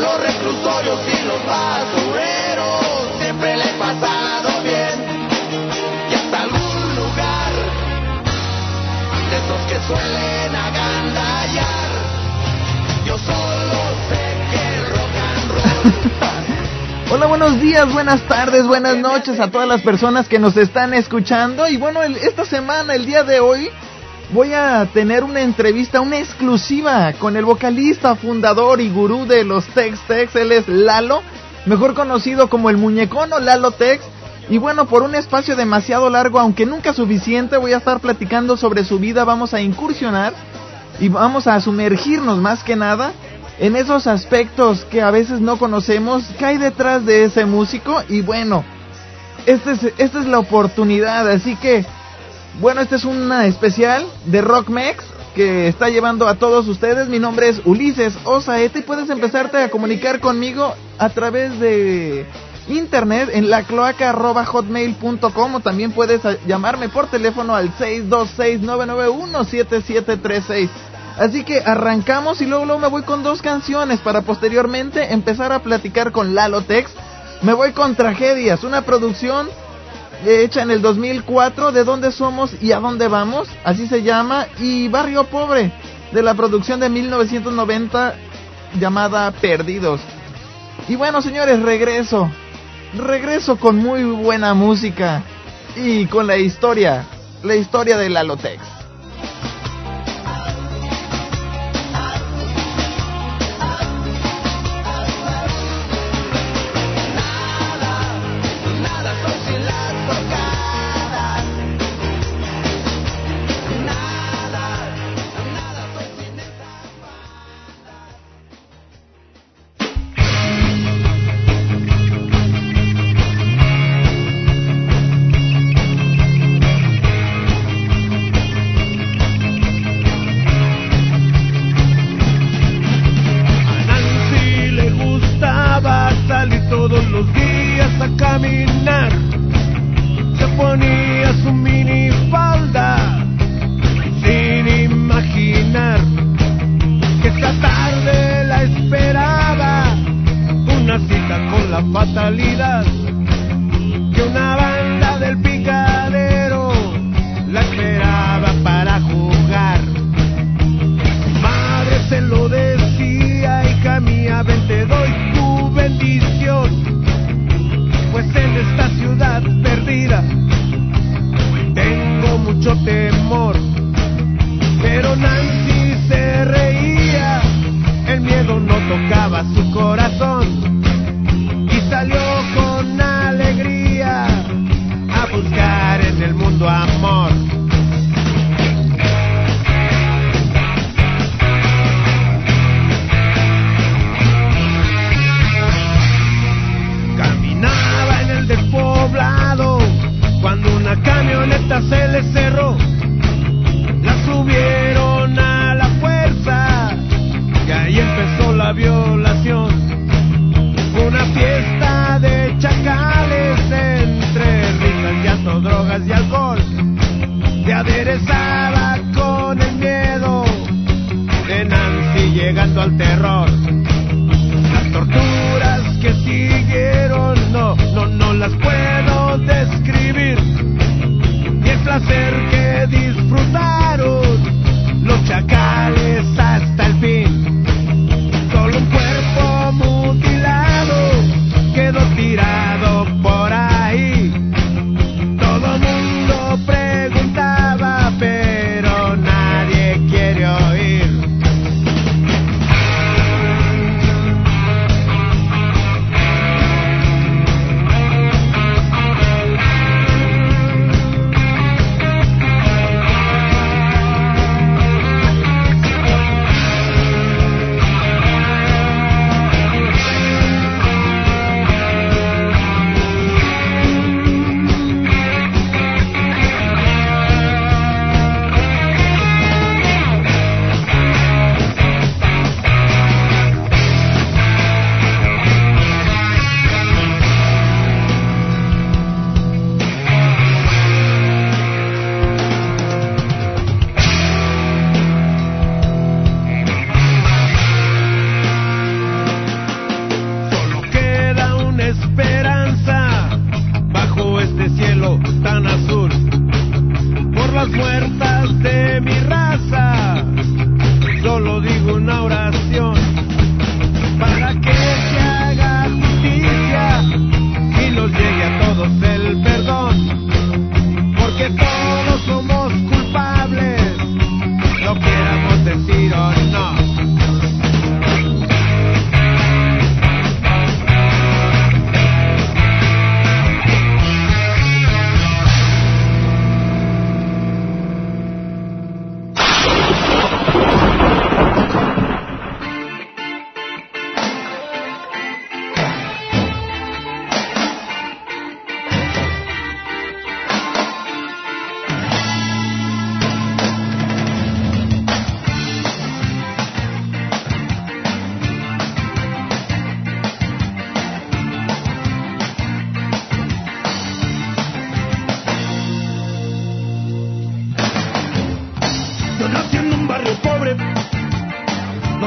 los reclusorios y los basureros siempre le he pasado bien. Y hasta algún lugar de esos que suelen agandallar. Yo solo sé que el rock and roll. Hola, buenos días, buenas tardes, buenas noches a todas las personas que nos están escuchando. Y bueno, esta semana, el día de hoy, voy a tener una entrevista, una exclusiva con el vocalista, fundador y gurú de los Tex Tex. Él es Lalo, mejor conocido como el Muñecón o Lalo Tex. Y bueno, por un espacio demasiado largo, aunque nunca suficiente, voy a estar platicando sobre su vida. Vamos a incursionar y vamos a sumergirnos más que nada en esos aspectos que a veces no conocemos, qué hay detrás de ese músico. Y bueno, esta es la oportunidad, así que bueno, este es una especial de Rockmex que está llevando a todos ustedes. Mi nombre es Ulises Osaeta y puedes empezarte a comunicar conmigo a través de internet en lacloaca@hotmail.com, o también puedes llamarme por teléfono al 626-991-7736. Así que arrancamos y luego me voy con dos canciones para posteriormente empezar a platicar con Lalo Tex. Me voy con Tragedias, una producción hecha en el 2004, ¿De dónde somos y a dónde vamos? Así se llama. Y Barrio Pobre, de la producción de 1990 llamada Perdidos. Y bueno, señores, regreso con muy buena música y con la historia de Lalo Tex.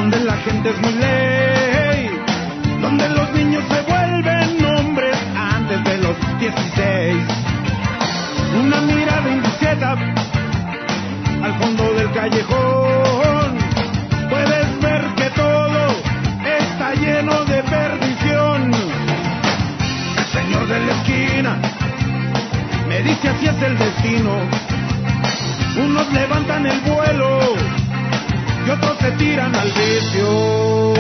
donde la gente es muy ley, donde los niños se vuelven hombres antes de los 16. Una mirada indiscreta al fondo del callejón, puedes ver que todo está lleno de perdición. El señor de la esquina me dice así es el destino. Unos levantan el vuelo y otros se tiran al vicio.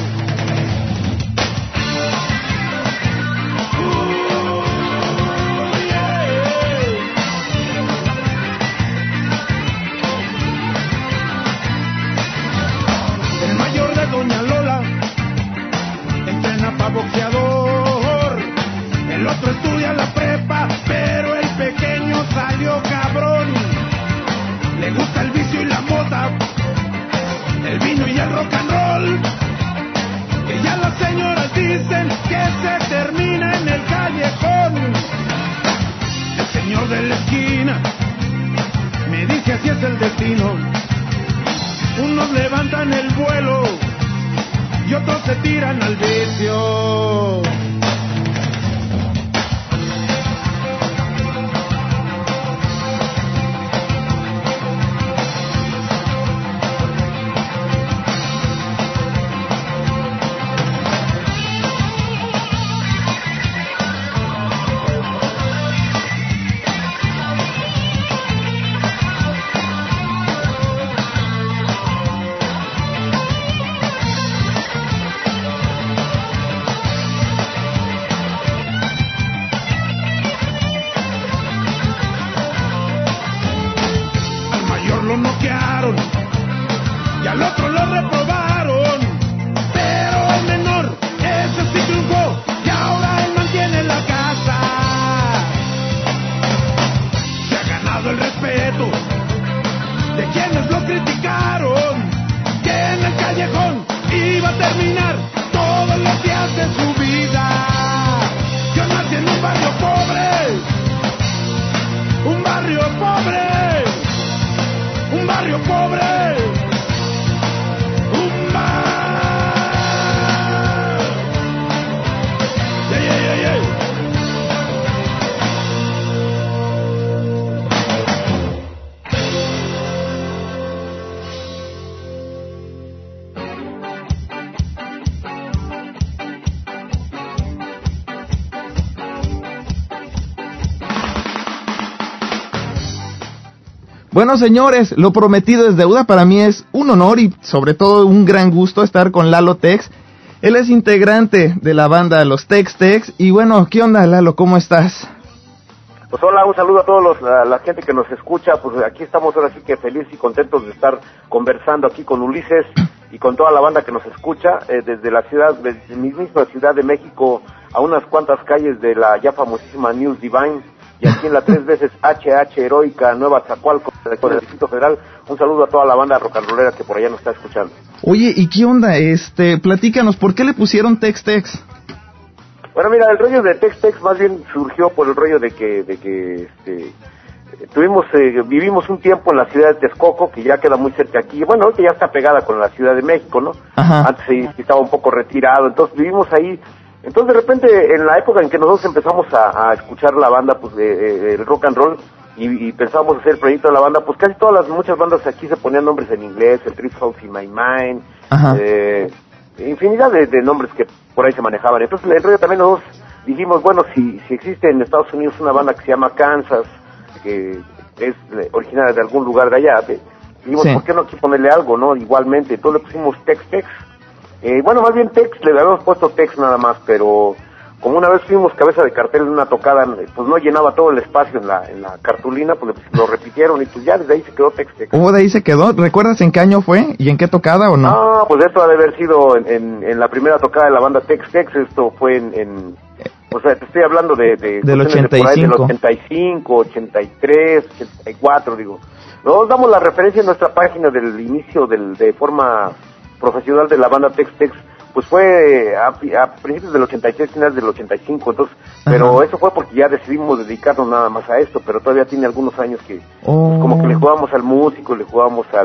El mayor de Doña Lola entrena pa' boxeador, el otro estudia la prepa, pero el pequeño salió cabrón. Le gusta el vicio y la mota, el vino y el rock and roll, que ya las señoras dicen que se termina en el callejón. El señor de la esquina me dice así es el destino. Unos levantan el vuelo y otros se tiran al vicio. Lo noquearon y al otro lo reprobaron, pero el menor, ese sí triunfó y ahora él mantiene la casa. Se ha ganado el respeto de quienes lo criticaron, que en el callejón iba a terminar todos los días de su vida. Yo nací en un barrio pobre, un barrio pobre. Un barrio pobre, un bar. Yeah, yeah, yeah, yeah. Bueno, señores, lo prometido es deuda. Para mí es un honor y sobre todo un gran gusto estar con Lalo Tex. Él es integrante de la banda Los Tex Tex. Y bueno, ¿qué onda, Lalo? ¿Cómo estás? Pues hola, un saludo a todos la gente que nos escucha. Pues aquí estamos ahora sí que felices y contentos de estar conversando aquí con Ulises y con toda la banda que nos escucha desde la ciudad, desde mi misma Ciudad de México, a unas cuantas calles de la ya famosísima News Divine. Y aquí en la 3 veces HH heroica Nueva Zacualco, con el Distrito Federal. Un saludo a toda la banda rock and rollera que por allá nos está escuchando. Oye, ¿y qué onda? Platícanos, ¿por qué le pusieron Tex Tex? Bueno, mira, el rollo de Tex Tex más bien surgió por el rollo de que vivimos un tiempo en la ciudad de Texcoco, que ya queda muy cerca aquí. Bueno, ahorita ya está pegada con la Ciudad de México, ¿no? Ajá. Antes estaba un poco retirado, entonces vivimos ahí. Entonces de repente, en la época en que nosotros empezamos a escuchar la banda, pues el rock and roll, y pensábamos hacer el proyecto de la banda, pues casi muchas bandas aquí se ponían nombres en inglés, el Trip House in My Mind, infinidad de nombres que por ahí se manejaban. Entonces el rollo también nosotros dijimos, bueno, si existe en Estados Unidos una banda que se llama Kansas, que es originaria de algún lugar de allá, dijimos, sí, ¿por qué no aquí ponerle algo, no? Igualmente, entonces le pusimos Tex Tex. Bueno, más bien Tex, le habíamos puesto Tex nada más, pero como una vez fuimos cabeza de cartel en una tocada, pues no llenaba todo el espacio en la cartulina, pues lo repitieron y pues ya desde ahí se quedó Tex Tex. ¿Cómo de ahí se quedó? ¿Recuerdas en qué año fue y en qué tocada o no? No, pues esto ha de haber sido en la primera tocada de la banda Tex Tex. Esto fue o sea, te estoy hablando del 85. Del 85, 83, 84, digo. Nosotros damos la referencia en nuestra página del inicio de forma profesional de la banda Tex Tex, pues fue a principios del 83, finales del 85, entonces, pero eso fue porque ya decidimos dedicarnos nada más a esto, pero todavía tiene algunos años que pues como que le jugamos al músico, le jugamos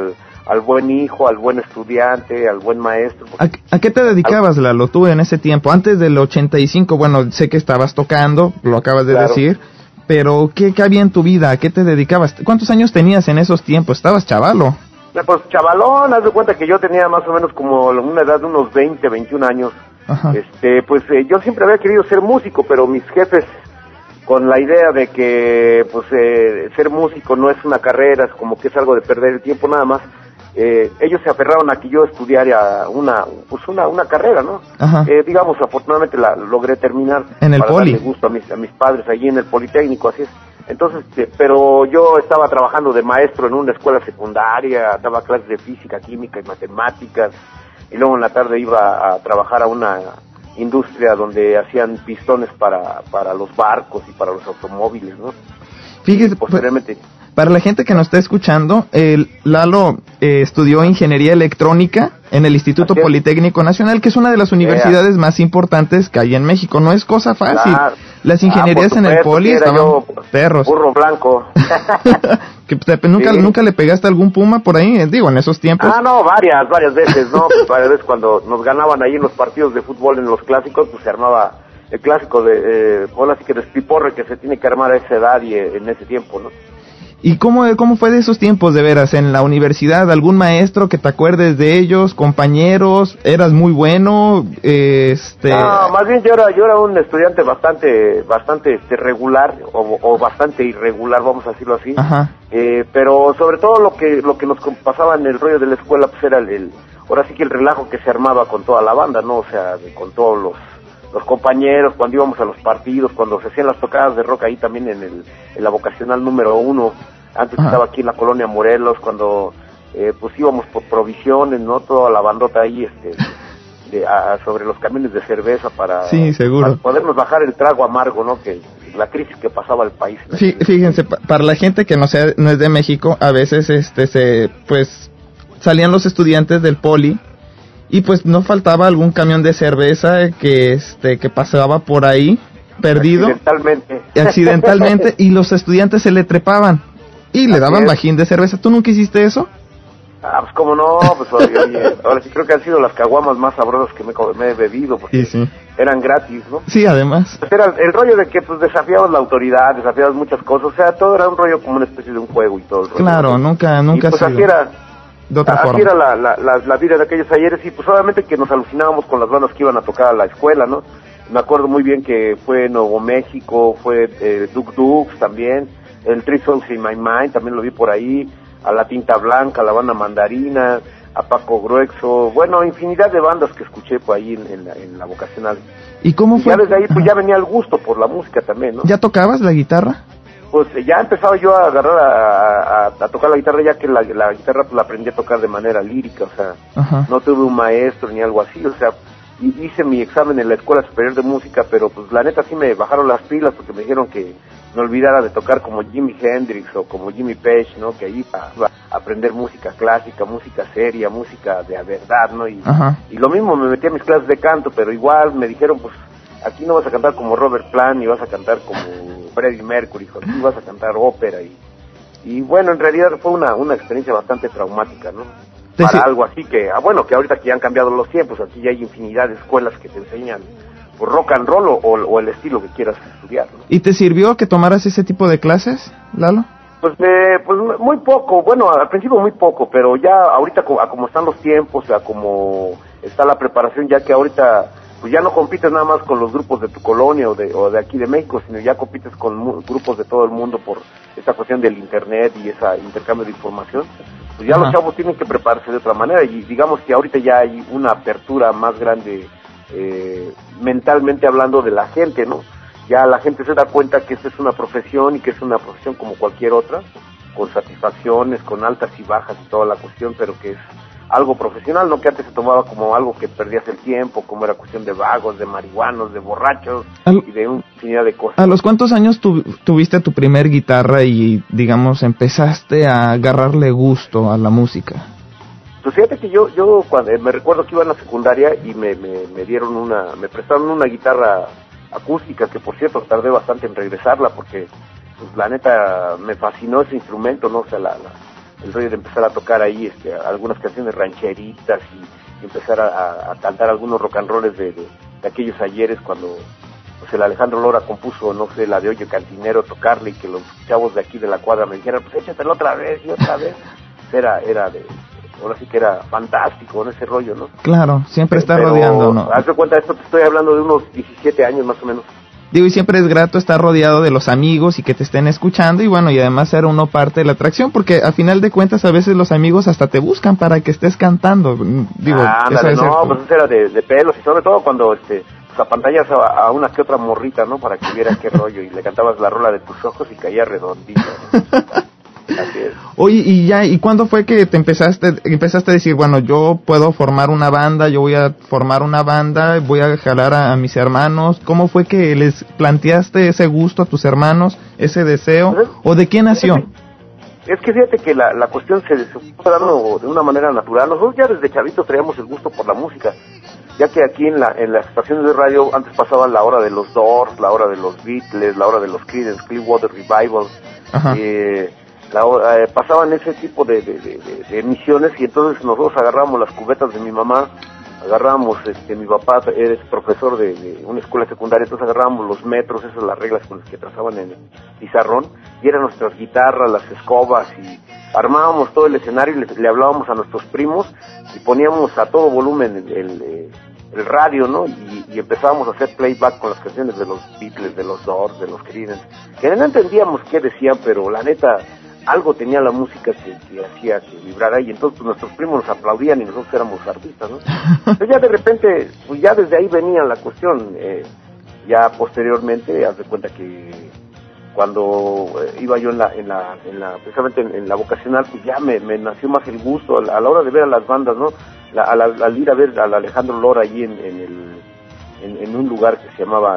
al buen hijo, al buen estudiante, al buen maestro. ¿A qué te dedicabas, Lalo, tú en ese tiempo? Antes del 85, bueno, sé que estabas tocando, lo acabas de decir, pero ¿qué había en tu vida? ¿A qué te dedicabas? ¿Cuántos años tenías en esos tiempos? ¿Estabas chavalo? Pues chavalón, haz de cuenta que yo tenía más o menos como una edad de unos 20, 21 años. Ajá. Pues yo siempre había querido ser músico, pero mis jefes, con la idea de que pues ser músico no es una carrera, es como que es algo de perder el tiempo nada más, ellos se aferraron a que yo estudiara una carrera, ¿no? Digamos, afortunadamente la logré terminar en el para Poli. darle gusto a mis padres allí en el Politécnico, así es. Entonces, pero yo estaba trabajando de maestro en una escuela secundaria, daba clases de física, química y matemáticas, y luego en la tarde iba a trabajar a una industria donde hacían pistones para los barcos y para los automóviles, ¿no? Fíjese, posteriormente. Para la gente que nos está escuchando, Lalo estudió Ingeniería Electrónica en el Instituto Politécnico Nacional, que es una de las universidades más importantes que hay en México. No es cosa fácil. Claro. Las ingenierías en el Poli estaban perros. Burro blanco. ¿Nunca le pegaste algún puma por ahí? Digo, en esos tiempos. No, varias veces, ¿no? Pues varias veces cuando nos ganaban ahí en los partidos de fútbol, en los clásicos, pues se armaba el clásico de, ahora sí que despiporre que se tiene que armar a esa edad y en ese tiempo, ¿no? ¿Y cómo fue de esos tiempos, de veras, en la universidad? ¿Algún maestro que te acuerdes de ellos, compañeros? ¿Eras muy bueno? No, más bien yo era un estudiante bastante regular o bastante irregular, vamos a decirlo así. Ajá. Pero sobre todo lo que nos pasaba en el rollo de la escuela, pues era ahora sí que el relajo que se armaba con toda la banda, ¿no? O sea, con todos los compañeros, cuando íbamos a los partidos, cuando se hacían las tocadas de rock ahí también en la vocacional número 1, antes estaba aquí en la colonia Morelos, cuando pues íbamos por provisiones, ¿no? Toda la bandota ahí, sobre los camiones de cerveza para podernos bajar el trago amargo, ¿no? Que la crisis que pasaba el país. Fíjense, para la gente que no es de México, a veces pues salían los estudiantes del Poli y pues no faltaba algún camión de cerveza que pasaba por ahí perdido accidentalmente y los estudiantes se le trepaban y le daban bajín de cerveza. ¿Tú nunca hiciste eso? Pues como no, pues oye, ahora sí creo que han sido las caguamas más sabrosas que me he bebido, porque eran gratis, ¿no? Sí, además. Pues era el rollo de que pues desafiabas la autoridad, desafiabas muchas cosas, o sea, todo era un rollo como una especie de un juego y todo el rollo. Claro, ¿no? nunca y pues así era. De otra forma. Así era la vida de aquellos ayeres y pues obviamente que nos alucinábamos con las bandas que iban a tocar a la escuela, ¿no? Me acuerdo muy bien que fue Nuevo México, fue Duk Dukes también, el Three Songs in My Mind también lo vi por ahí, a La Tinta Blanca, a la banda Mandarina, a Paco Gruexo, bueno, infinidad de bandas que escuché por ahí en la vocacional. ¿Y cómo fue? Ya desde ahí pues ya venía el gusto por la música también, ¿no? ¿Ya tocabas la guitarra? Pues ya empezaba yo a agarrar a tocar la guitarra, ya que la guitarra pues la aprendí a tocar de manera lírica, o sea, no tuve un maestro ni algo así, o sea, hice mi examen en la Escuela Superior de Música, pero pues la neta sí me bajaron las pilas porque me dijeron que no olvidara de tocar como Jimi Hendrix o como Jimmy Page, ¿no? Que ahí iba a aprender música clásica, música seria, música de verdad, ¿no? Y lo mismo me metí a mis clases de canto, pero igual me dijeron, pues, aquí no vas a cantar como Robert Plant, ni vas a cantar como Freddie Mercury, aquí vas a cantar ópera y bueno, en realidad fue una experiencia bastante traumática, ¿no? Para algo así que, bueno, que ahorita que ya han cambiado los tiempos, aquí ya hay infinidad de escuelas que te enseñan por rock and roll o el estilo que quieras estudiar, ¿no? ¿Y te sirvió que tomaras ese tipo de clases, Lalo? Pues muy poco, bueno, al principio muy poco, pero ya ahorita a como están los tiempos, a como está la preparación, ya que ahorita pues ya no compites nada más con los grupos de tu colonia o de aquí de México, sino ya compites con grupos de todo el mundo por esta cuestión del internet y ese intercambio de información. Pues ya los chavos tienen que prepararse de otra manera y digamos que ahorita ya hay una apertura más grande mentalmente hablando de la gente, ¿no? Ya la gente se da cuenta que esta es una profesión y que es una profesión como cualquier otra, con satisfacciones, con altas y bajas y toda la cuestión, pero que es algo profesional, no que antes se tomaba como algo que perdías el tiempo, como era cuestión de vagos, de marihuanos, de borrachos y de una infinidad de cosas. ¿A los cuántos años tuviste tu primer guitarra y, digamos, empezaste a agarrarle gusto a la música? Pues fíjate que yo cuando me recuerdo que iba en la secundaria y me prestaron una guitarra acústica, que por cierto tardé bastante en regresarla porque pues la neta me fascinó ese instrumento, ¿no? O sea, el rollo de empezar a tocar ahí algunas canciones rancheritas y empezar a cantar algunos rock and rolls de aquellos ayeres cuando pues el Alejandro Lora compuso, no sé, la de Oye Cantinero, tocarle y que los chavos de aquí de la cuadra me dijeran, pues échatelo otra vez y otra vez. Ahora sí que era fantástico en ese rollo, ¿no? Claro, siempre está rodeando, ¿no? Hazte cuenta, esto te estoy hablando de unos 17 años más o menos. Digo, y siempre es grato estar rodeado de los amigos y que te estén escuchando y bueno, y además ser uno parte de la atracción, porque a final de cuentas a veces los amigos hasta te buscan para que estés cantando. Digo, ándale, pues eso era de pelos y sobre todo cuando pues apantallas a una que otra morrita, ¿no? Para que viera qué rollo y le cantabas la rola de tus ojos y caía redondita, ¿no? Así es. Oye, ¿y cuándo fue que te empezaste a decir, bueno, yo puedo formar una banda, yo voy a formar una banda, voy a jalar a mis hermanos? ¿Cómo fue que les planteaste ese gusto a tus hermanos, ese deseo? ¿O de quién nació? Es que fíjate que la cuestión se fue dando de una manera natural. Nosotros ya desde chavitos traíamos el gusto por la música, ya que aquí en las estaciones de radio antes pasaba la hora de los Doors, la hora de los Beatles, la hora de los Creedence Clearwater Revival, pasaban ese tipo de emisiones y entonces nosotros agarrábamos las cubetas de mi mamá, agarrábamos, mi papá es profesor de una escuela secundaria, entonces agarrábamos los metros, esas las reglas con las que trazaban en el pizarrón, y eran nuestras guitarras, las escobas, y armábamos todo el escenario y le hablábamos a nuestros primos y poníamos a todo volumen el radio, ¿no? Y empezábamos a hacer playback con las canciones de los Beatles, de los Doors, de los Creedence, que no entendíamos qué decían, pero la neta algo tenía la música que hacía que vibrara, y entonces pues, nuestros primos nos aplaudían y nosotros éramos artistas, ¿no? Entonces ya de repente, pues ya desde ahí venía la cuestión. Ya posteriormente, haz de cuenta que cuando iba yo precisamente en la vocacional, pues ya me nació más el gusto a la hora de ver a las bandas, ¿no? Al ir a ver al Alejandro Lora allí en un lugar que se llamaba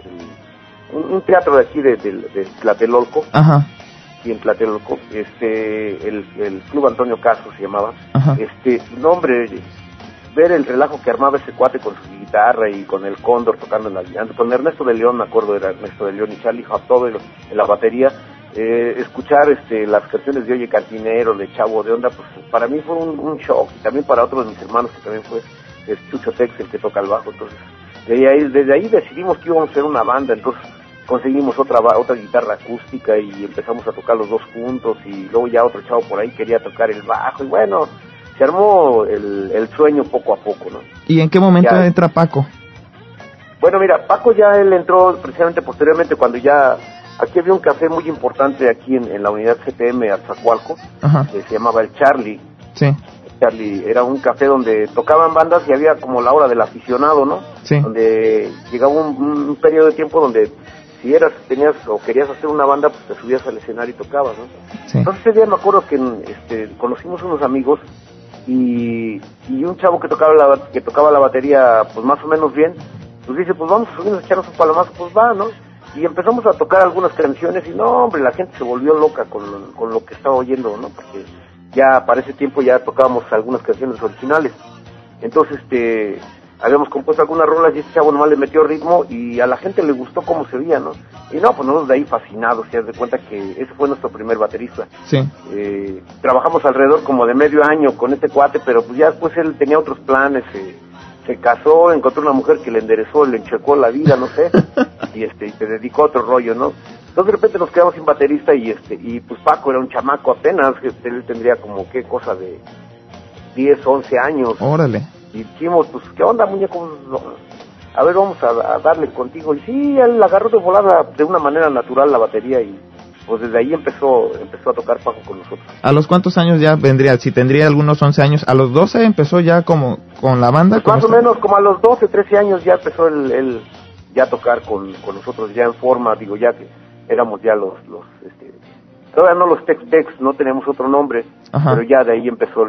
un teatro de aquí de Tlatelolco. Ajá. Y en Tlatelolco, el Club Antonio Caso se llamaba. Ajá. No hombre, ver el relajo que armaba ese cuate con su guitarra y con el Cóndor tocando con Ernesto de León, me acuerdo, era Ernesto de León y Charlie Hoptodo en la batería, escuchar las canciones de Oye Cantinero, de Chavo de Onda, pues para mí fue un shock, y también para otros de mis hermanos que también fue Chucho Tex el que toca el bajo. Entonces desde ahí decidimos que íbamos a hacer una banda, entonces conseguimos otra guitarra acústica y empezamos a tocar los dos juntos, y luego ya otro chavo por ahí quería tocar el bajo, y bueno, se armó el sueño poco a poco, ¿no? ¿Y en qué momento entra Paco? Bueno, mira, Paco él entró precisamente posteriormente cuando ya aquí había un café muy importante aquí en la unidad CTM Azcapotzalco, que se llamaba el Charlie. Sí. Charlie era un café donde tocaban bandas y había como la hora del aficionado, ¿no? Sí. Donde llegaba un periodo de tiempo donde si tenías o querías hacer una banda, pues te subías al escenario y tocabas, ¿no? Sí. Entonces ese día me acuerdo que conocimos unos amigos y un chavo que tocaba la batería pues más o menos bien, pues dice, pues vamos a subirnos a echarnos un palomazo, pues va, ¿no? Y empezamos a tocar algunas canciones y no, hombre, la gente se volvió loca con lo que estaba oyendo, ¿no? Porque ya para ese tiempo ya tocábamos algunas canciones originales. Entonces, habíamos compuesto algunas rolas y ese chavo nomás le metió ritmo y a la gente le gustó cómo se veía, ¿no? Y no, pues nosotros de ahí fascinados, se das cuenta que ese fue nuestro primer baterista. Sí. Trabajamos alrededor como de medio año con este cuate, pero pues ya después él tenía otros planes, se casó, encontró una mujer que le enderezó, le enchecó la vida, no sé, y se dedicó a otro rollo, ¿no? Entonces de repente nos quedamos sin baterista y pues Paco era un chamaco apenas, él tendría como qué cosa de 10, 11 años. Órale. Y dijimos, pues, ¿qué onda, muñeco? A ver, vamos a darle contigo. Y sí, él agarró de volada de una manera natural la batería y pues desde ahí empezó a tocar Paco con nosotros. ¿A los cuántos años ya vendría? Si tendría algunos 11 años, ¿a los 12 empezó ya como con la banda? Pues más o menos, como a los 12, 13 años ya empezó él ya a tocar con nosotros, ya en forma, digo, ya que éramos ya los todavía no los Tex-Tex, no tenemos otro nombre. Ajá. Pero ya de ahí empezó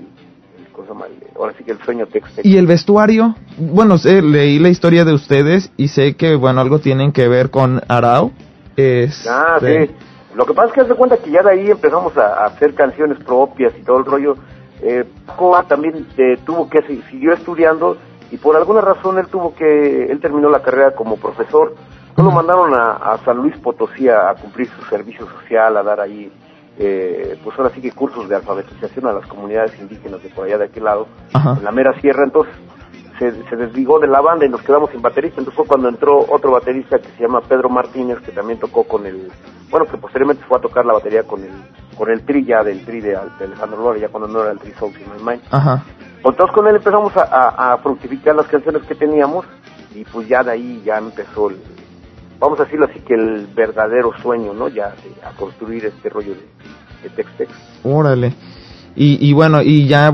ahora sí que el sueño Tex-Tex. ¿Y el vestuario? Bueno, leí la historia de ustedes y sé que, bueno, algo tienen que ver con Arao. Sí. Lo que pasa es que haz de cuenta que ya de ahí empezamos a hacer canciones propias y todo el rollo. Paco también siguió estudiando y por alguna razón él terminó la carrera como profesor. Lo mandaron a San Luis Potosí a cumplir su servicio social, a dar ahí pues ahora sí que cursos de alfabetización a las comunidades indígenas de por allá de aquel lado, Ajá. en la mera sierra. Entonces se desligó de la banda y nos quedamos sin baterista. Entonces fue cuando entró otro baterista que se llama Pedro Martínez, que también tocó con que posteriormente fue a tocar la batería con el tri ya del tri de Alejandro Lora, ya cuando no era el Tri Souls in My Mind. Ajá. Entonces con él empezamos a fructificar las canciones que teníamos, y pues ya de ahí ya empezó vamos a decirlo así, que el verdadero sueño, ¿no? Ya a construir este rollo de Tex-Tex. Órale. Y bueno,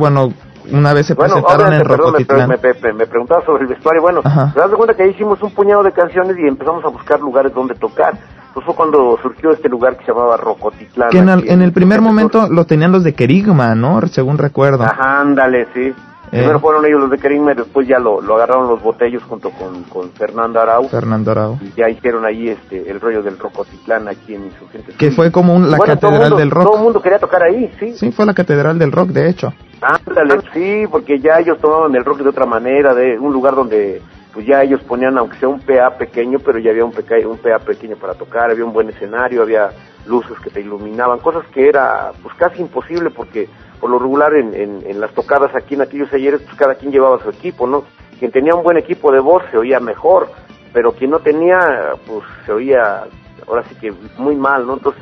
una vez se presentaron en Rocotitlán. Me preguntaba sobre el vestuario. Bueno, te das cuenta que ahí hicimos un puñado de canciones y empezamos a buscar lugares donde tocar. Pues fue cuando surgió este lugar que se llamaba Rocotitlán. Que en el primer momento lo tenían los de Querigma, ¿no? Según recuerdo. Ajá, ándale, sí. Primero fueron ellos los de Querigma, y después ya lo agarraron los Botellos junto con Fernando Arau. Y ya hicieron ahí el rollo del Rocotitlán aquí en Insurgentes. Que fue como la catedral del rock. Todo el mundo quería tocar ahí, sí. Sí, fue la catedral del rock, de hecho. Ándale, sí, porque ya ellos tomaban el rock de otra manera, de un lugar donde pues ya ellos ponían, aunque sea un PA pequeño, pero ya había un PA pequeño para tocar, había un buen escenario, había luces que te iluminaban, cosas que era pues casi imposible, porque por lo regular en las tocadas aquí en aquellos talleres, pues cada quien llevaba su equipo, ¿no? Quien tenía un buen equipo de voz se oía mejor, pero quien no tenía, pues se oía, ahora sí que muy mal, ¿no? Entonces,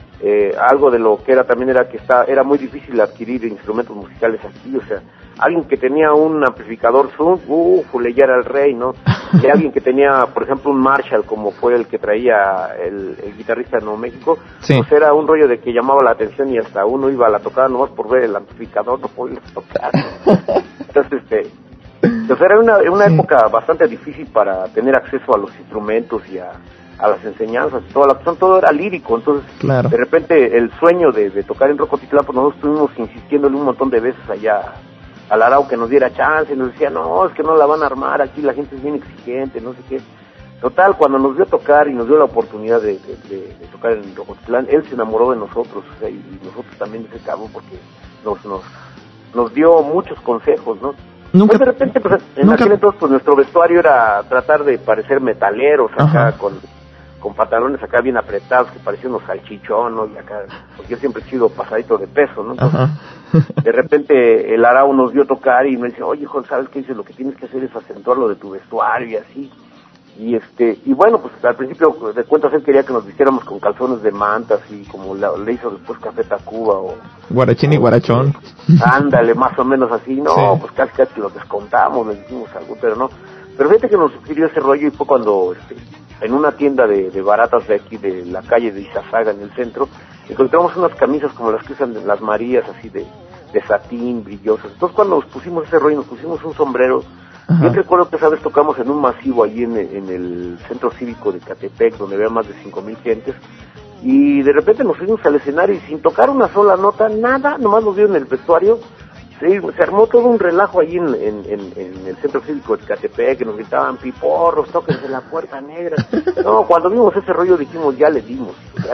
algo de lo que era también era que era muy difícil adquirir instrumentos musicales aquí, o sea, alguien que tenía un amplificador Zoom, ya era el rey, ¿no? Y alguien que tenía, por ejemplo, un Marshall, como fue el que traía el guitarrista de Nuevo México, sí. Pues era un rollo de que llamaba la atención y hasta uno iba a la tocada nomás por ver el amplificador, no podía tocar. Entonces, era una época bastante difícil para tener acceso a los instrumentos y a las enseñanzas, todo era lírico. Entonces, claro, de repente el sueño de tocar en Rocotitlán, pues nosotros estuvimos insistiéndole un montón de veces allá al Arau que nos diera chance, y nos decía, no, es que no la van a armar, aquí la gente es bien exigente, no sé qué. Total, cuando nos vio tocar y nos dio la oportunidad de tocar en Rocotitlán, él se enamoró de nosotros, o sea, y nosotros también de ese cabo, porque nos dio muchos consejos, ¿no? Pues de repente, pues en aquel entonces, pues nuestro vestuario era tratar de parecer metaleros, acá, con pantalones acá bien apretados, que parecían unos salchichón, ¿no? Y acá, porque yo siempre he sido pasadito de peso, ¿no? Entonces, de repente el Arau nos vio tocar y me dice, oye, Juan, ¿sabes qué? Dice, lo que tienes que hacer es acentuar lo de tu vestuario y así. Y bueno, pues al principio de cuentas él quería que nos vistiéramos con calzones de manta, así como le hizo después Café Tacuba o Guarachín y Guarachón. Ándale, más o menos así. No, sí, pues casi lo descontamos, le dijimos algo, pero no. Pero fíjate que nos sugirió ese rollo, y fue cuando en una tienda de baratas de aquí, de la calle de Izazaga, en el centro, encontramos unas camisas como las que usan las Marías, así de satín, brillosas. Entonces cuando nos pusimos ese rollo, nos pusimos un sombrero. Yo recuerdo que esa vez tocamos en un masivo allí en el centro cívico de Catepec, donde había más de 5,000 gentes, y de repente nos fuimos al escenario y sin tocar una sola nota, nada, nomás nos dio en el vestuario. Se armó todo un relajo allí en el centro cívico de Catepec, que nos gritaban, piporros, tóquense la puerta negra. No, cuando vimos ese rollo dijimos, ya le dimos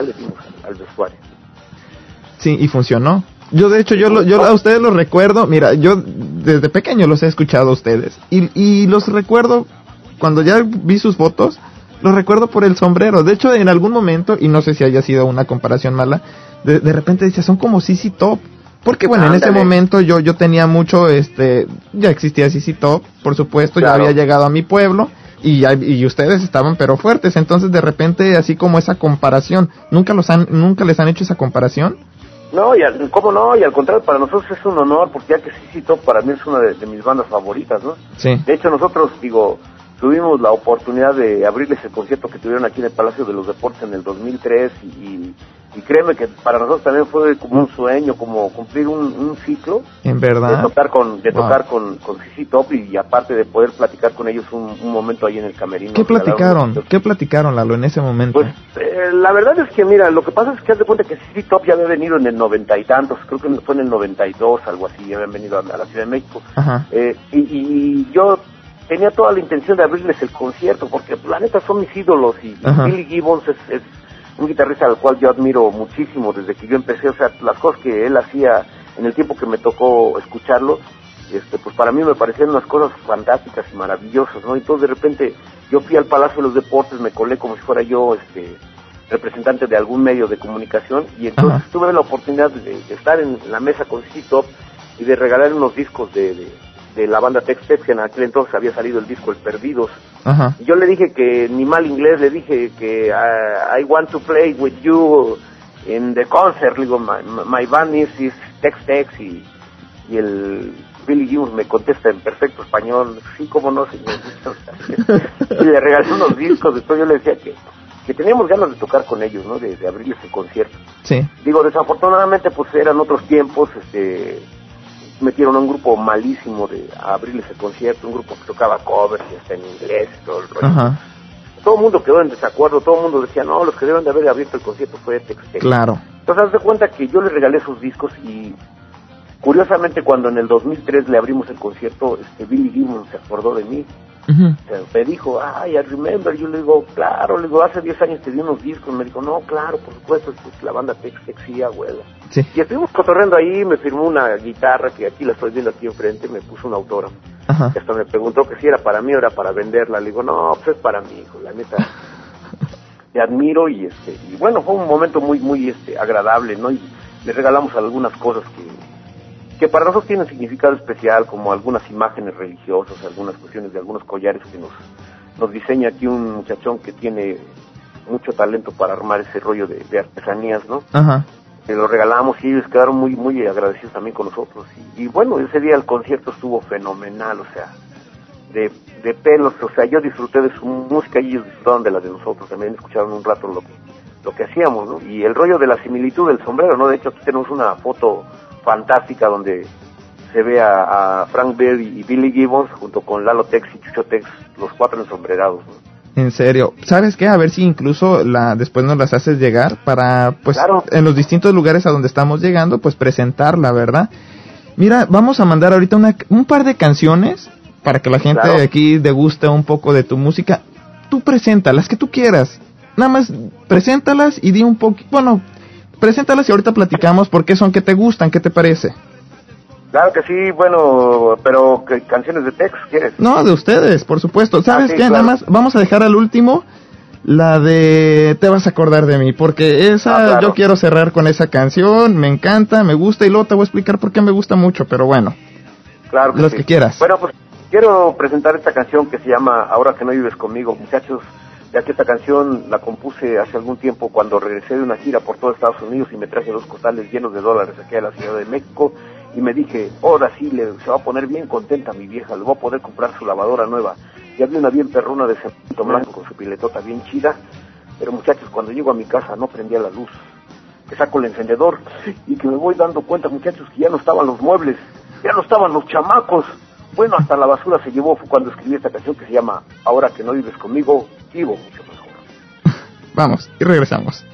al vestuario. Sí, y funcionó. Yo de hecho, yo a ustedes los recuerdo, mira, yo desde pequeño los he escuchado a ustedes, y los recuerdo, cuando ya vi sus fotos, los recuerdo por el sombrero. De hecho, en algún momento, y no sé si haya sido una comparación mala, de repente decía, son como CC Top. Porque bueno, en ese momento yo tenía mucho, ya existía CC Top, por supuesto, claro, ya había llegado a mi pueblo, y ustedes estaban pero fuertes. Entonces de repente, así como esa comparación, ¿nunca les han hecho esa comparación? No, ¿cómo no? Y al contrario, para nosotros es un honor, porque ya que CC Top para mí es una de mis bandas favoritas, ¿no? Sí. De hecho, nosotros, tuvimos la oportunidad de abrirles el concierto que tuvieron aquí en el Palacio de los Deportes en el 2003, y créeme que para nosotros también fue como un sueño, como cumplir un ciclo. En verdad. De tocar con CC Top, y aparte de poder platicar con ellos un momento ahí en el camerino. ¿Qué platicaron, Lalo, en ese momento? Pues la verdad es que, mira, lo que pasa es que haz de cuenta que CC Top ya había venido en el 90 y tantos, creo que fue en el 92, algo así, ya habían venido a la Ciudad de México. Ajá. Y yo tenía toda la intención de abrirles el concierto, porque la neta son mis ídolos, y Billy Gibbons es un guitarrista al cual yo admiro muchísimo desde que yo empecé. O sea, las cosas que él hacía en el tiempo que me tocó escucharlo, pues para mí me parecían unas cosas fantásticas y maravillosas, ¿no? Entonces de repente yo fui al Palacio de los Deportes, me colé como si fuera yo representante de algún medio de comunicación, y entonces tuve la oportunidad de estar en la mesa con CC Top y de regalar unos discos de la banda Tex-Tex, que en aquel entonces había salido el disco El Perdidos. Y yo le dije que, ni mal inglés, le dije que I want to play with you in the concert. Le digo, my band is Tex-Tex, y el Billy Gibbons me contesta en perfecto español, sí, cómo no, señor. Y le regalé unos discos. Después yo le decía que teníamos ganas de tocar con ellos, ¿no? De abrirles el concierto. Sí. Digo, desafortunadamente, pues eran otros tiempos, metieron a un grupo malísimo a abrirles el concierto, un grupo que tocaba covers y hasta en inglés y todo el rollo. Todo el mundo quedó en desacuerdo, todo el mundo decía, no, los que deben de haber abierto el concierto fue Tex-Tex. Claro. Entonces, haz de cuenta que yo le regalé esos discos, y curiosamente, cuando en el 2003 le abrimos el concierto, Billy Gibbons se acordó de mí. Me dijo, I remember. Yo le digo, claro, le digo, hace 10 años te di unos discos. Me dijo, no, claro, por supuesto, la banda Tex-Tex, sí, abuela. Sí. Y estuvimos cotorreando ahí, me firmó una guitarra, que aquí la estoy viendo aquí enfrente, me puso un autógrafo. Y hasta me preguntó que si era para mí o era para venderla. Le digo, no, pues es para mí, hijo, la neta. Te admiro, y bueno, fue un momento muy, muy agradable, ¿no? Y le regalamos algunas cosas que para nosotros tienen significado especial, como algunas imágenes religiosas, algunas cuestiones de algunos collares que nos diseña aquí un muchachón que tiene mucho talento para armar ese rollo de artesanías, ¿no? Que lo regalamos, y ellos quedaron muy, muy agradecidos también con nosotros. Y bueno, ese día el concierto estuvo fenomenal, o sea, de pelos, o sea, yo disfruté de su música y ellos disfrutaron de la de nosotros, también escucharon un rato lo que hacíamos, ¿no? Y el rollo de la similitud del sombrero, ¿no? De hecho, aquí tenemos una foto fantástica donde se ve a Frank Beard y Billy Gibbons junto con Lalo Tex y Chucho Tex, los 4 ensombrerados, ¿no? En serio, ¿sabes qué? A ver si incluso después nos las haces llegar para, pues, claro, en los distintos lugares a donde estamos llegando, pues presentarla, ¿verdad? Mira, vamos a mandar ahorita un par de canciones para que la gente de aquí deguste un poco de tu música. Tú preséntalas, las que tú quieras. Nada más preséntalas y di un poco, bueno, preséntalas y ahorita platicamos por qué son que te gustan, ¿qué te parece? Claro que sí, bueno, pero ¿qué canciones de Tex quieres? No, de ustedes, por supuesto. ¿Sabes qué? Claro. Nada más vamos a dejar al último la de Te vas a acordar de mí, porque esa yo quiero cerrar con esa canción, me encanta, me gusta, y luego te voy a explicar por qué me gusta mucho, pero bueno. Claro que los sí. Que quieras. Bueno, pues quiero presentar esta canción que se llama Ahora que no vives conmigo, muchachos. Ya que esta canción la compuse hace algún tiempo cuando regresé de una gira por todo Estados Unidos y me traje 2 costales llenos de dólares aquí a la Ciudad de México, y me dije, ahora sí se va a poner bien contenta mi vieja, le voy a poder comprar su lavadora nueva. Y había una bien perruna de cemento blanco con su piletota bien chida, pero muchachos, cuando llego a mi casa no prendía la luz, que saco el encendedor y que me voy dando cuenta, muchachos, que ya no estaban los muebles, ya no estaban los chamacos. Bueno, hasta la basura se llevó. Fue cuando escribí esta canción que se llama Ahora que no vives conmigo, vivo mucho mejor. Vamos, y regresamos.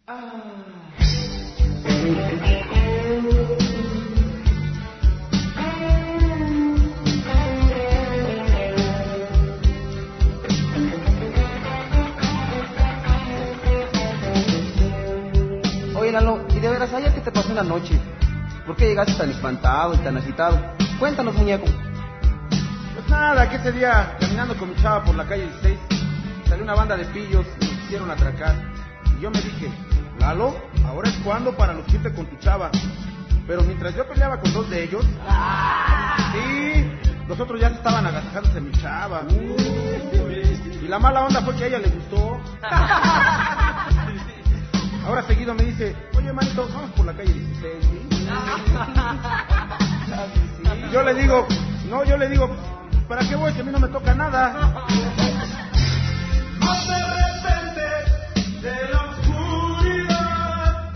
Oye, Lalo, ¿y de veras ayer qué te pasó en la noche? ¿Por qué llegaste tan espantado y tan agitado? Cuéntanos, muñeco. Pues nada, que ese día, caminando con mi chava por la calle 16, salió una banda de pillos y nos quisieron atracar. Y yo me dije, Lalo, ahora es cuando para lucirte con tu chava. Pero mientras yo peleaba con dos de ellos, sí, los otros ya se estaban agasajándose de mi chava. Y la mala onda fue que a ella le gustó. Ahora seguido me dice, oye, manito, vamos por la calle 16, ¿sí? Yo le digo, ¿para qué voy? Que a mí no me toca nada. De repente, de la oscuridad,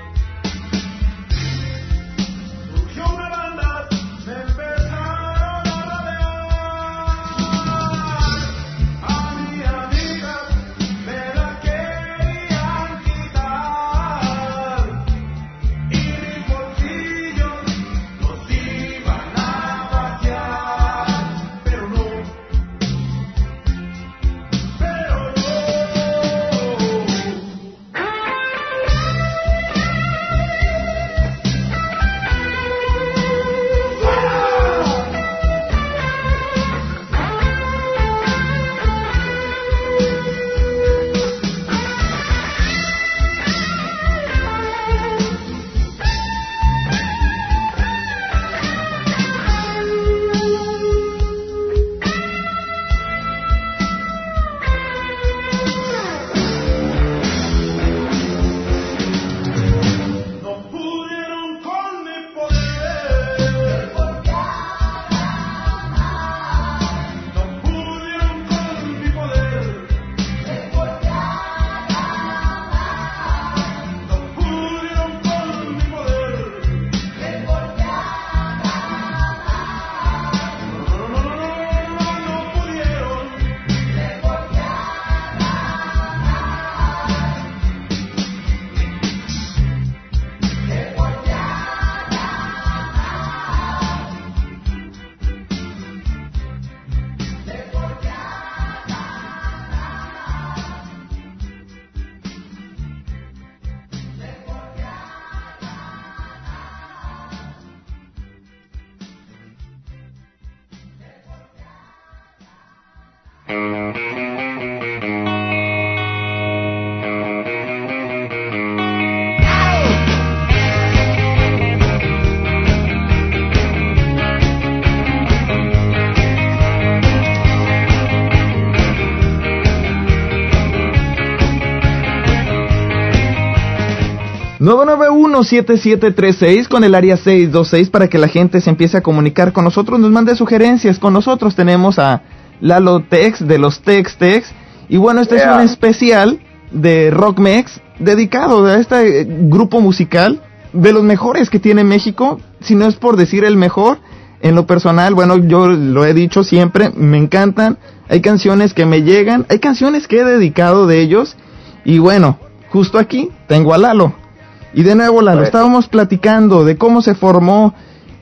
surgió una banda, me empezaron a rodear. A mi amiga me la querían quitar y mis bolsillos los iban a vaciar, pero no. ...991-7736 con el área 626 para que la gente se empiece a comunicar con nosotros, nos mande sugerencias. Con nosotros tenemos a Lalo Tex de los Tex Tex. Y bueno, este es un especial de Rockmex dedicado a este grupo musical de los mejores que tiene México, si no es por decir el mejor. En lo personal, bueno, yo lo he dicho siempre, me encantan. Hay canciones que me llegan, hay canciones que he dedicado de ellos. Y bueno, justo aquí tengo a Lalo. Y de nuevo, Lalo, estábamos platicando de cómo se formó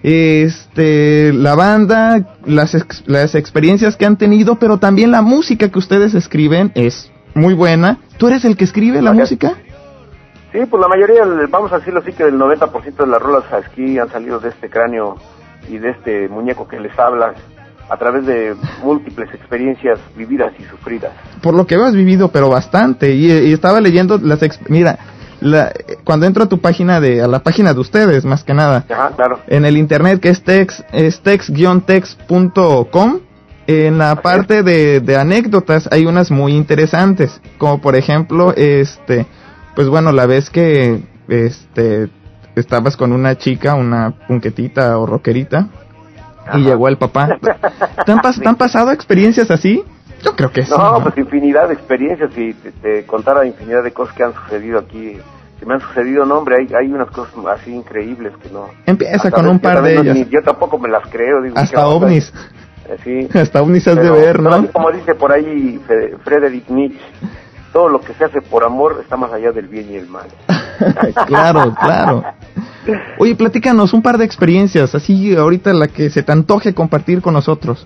la banda, las experiencias que han tenido, pero también la música que ustedes escriben es muy buena. ¿Tú eres el que escribe la música? Sí, pues la mayoría, vamos a decirlo así, que el 90% de las rolas aquí han salido de este cráneo y de este muñeco que les habla, a través de múltiples experiencias vividas y sufridas. Por lo que veo has vivido, pero bastante, y estaba leyendo mira, cuando entro a tu página a la página de ustedes, más que nada. Ajá, claro. En el internet, que es tex-tex.com, en la parte de anécdotas hay unas muy interesantes, como por ejemplo, pues bueno, la vez que estabas con una chica, una punquetita o rockerita, ajá, y llegó el papá. ¿Te han pasado experiencias así? Yo creo que sí. No, pues infinidad de experiencias, y te contara infinidad de cosas que han sucedido aquí. Que me han sucedido, no, hombre, hay unas cosas así increíbles que no. Empieza con un par de ellas. Yo tampoco me las creo. Digo, hasta ovnis. Sí. Hasta ovnis has de ver, ¿no? Como dice por ahí Friedrich Nietzsche, todo lo que se hace por amor está más allá del bien y el mal. Claro. Oye, platícanos un par de experiencias, así ahorita la que se te antoje compartir con nosotros.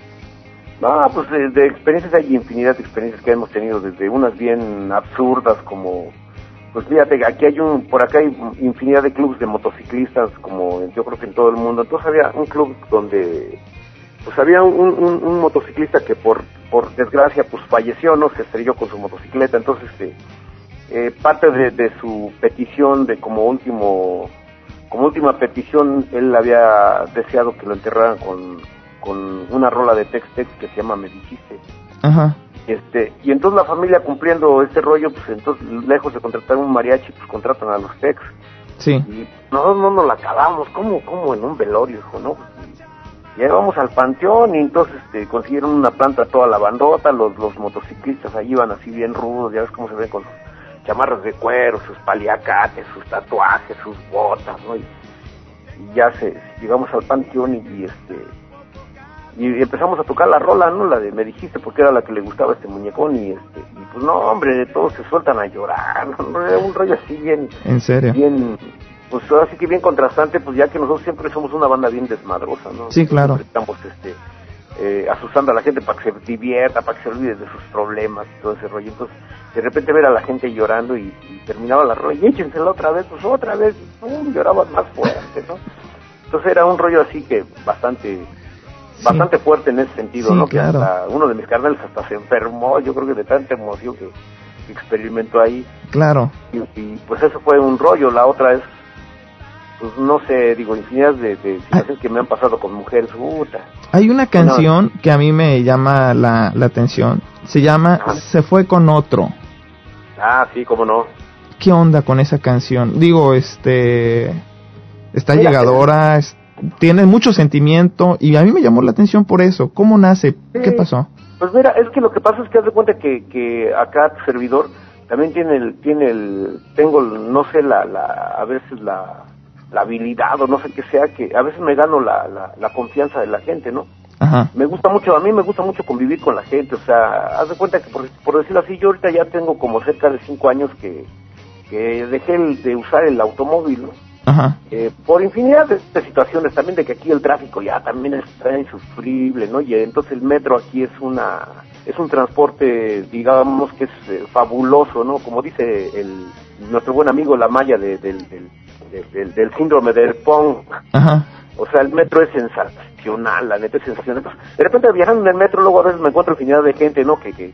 Pues de experiencias hay infinidad de experiencias que hemos tenido, desde unas bien absurdas como, pues fíjate, aquí por acá hay infinidad de clubes de motociclistas, como yo creo que en todo el mundo. Entonces había un club donde, pues había un motociclista que por desgracia, pues falleció, ¿no? Se estrelló con su motocicleta. Entonces, parte de su petición, de como última petición, él había deseado que lo enterraran con una rola de Tex-Tex que se llama Me Dijiste. Ajá. Y entonces la familia, cumpliendo este rollo, pues entonces lejos de contratar un mariachi, pues contratan a los Tex. Sí. Y nosotros no nos la acabamos, como en un velorio, hijo, ¿no? Y llegamos al panteón y entonces consiguieron una planta toda la bandota, los motociclistas ahí iban así bien rudos, ya ves cómo se ven con sus chamarras de cuero, sus paliacates, sus tatuajes, sus botas, ¿no? Y ya llegamos al panteón y empezamos a tocar la rola, ¿no? La de Me Dijiste, porque era la que le gustaba a este muñecón y pues no, hombre, todos se sueltan a llorar, ¿no? Era un rollo así bien... ¿En serio? Bien, pues ahora sí que bien contrastante, pues ya que nosotros siempre somos una banda bien desmadrosa, ¿no? Sí, claro. Siempre estamos asustando a la gente para que se divierta, para que se olvide de sus problemas y todo ese rollo. Entonces, de repente ver a la gente llorando y terminaba la rola y échensela otra vez, pues otra vez, lloraban más fuerte, ¿no? Entonces era un rollo así que bastante fuerte en ese sentido, sí, ¿no? Claro. Que hasta uno de mis carnales hasta se enfermó, yo creo que de tanta emoción que experimentó ahí. Claro. Y pues eso fue un rollo. La otra es, pues no sé, digo, infinidad de situaciones que me han pasado con mujeres. Hay una canción que a mí me llama la atención, se llama Se Fue Con Otro. Sí, cómo no. ¿Qué onda con esa canción? Digo, está llegadora, tiene mucho sentimiento y a mí me llamó la atención por eso. ¿Cómo nace? Sí. ¿Qué pasó? Pues mira, es que lo que pasa es que haz de cuenta que acá tu servidor también tengo, no sé, a veces la habilidad o no sé qué sea, que a veces me gano la confianza de la gente, ¿no? Ajá. A mí me gusta mucho convivir con la gente, o sea, haz de cuenta que por decirlo así, yo ahorita ya tengo como cerca de 5 años que dejé de usar el automóvil, ¿no? Ajá. Por infinidad de situaciones, también de que aquí el tráfico ya también está insufrible, ¿no? Y entonces el metro aquí es un transporte, digamos que es fabuloso, ¿no? Como dice nuestro buen amigo La Maya del síndrome del Pong. Ajá. O sea, el metro es sensacional, la neta es sensacional. De repente viajando en el metro, luego a veces me encuentro infinidad de gente, ¿no? Que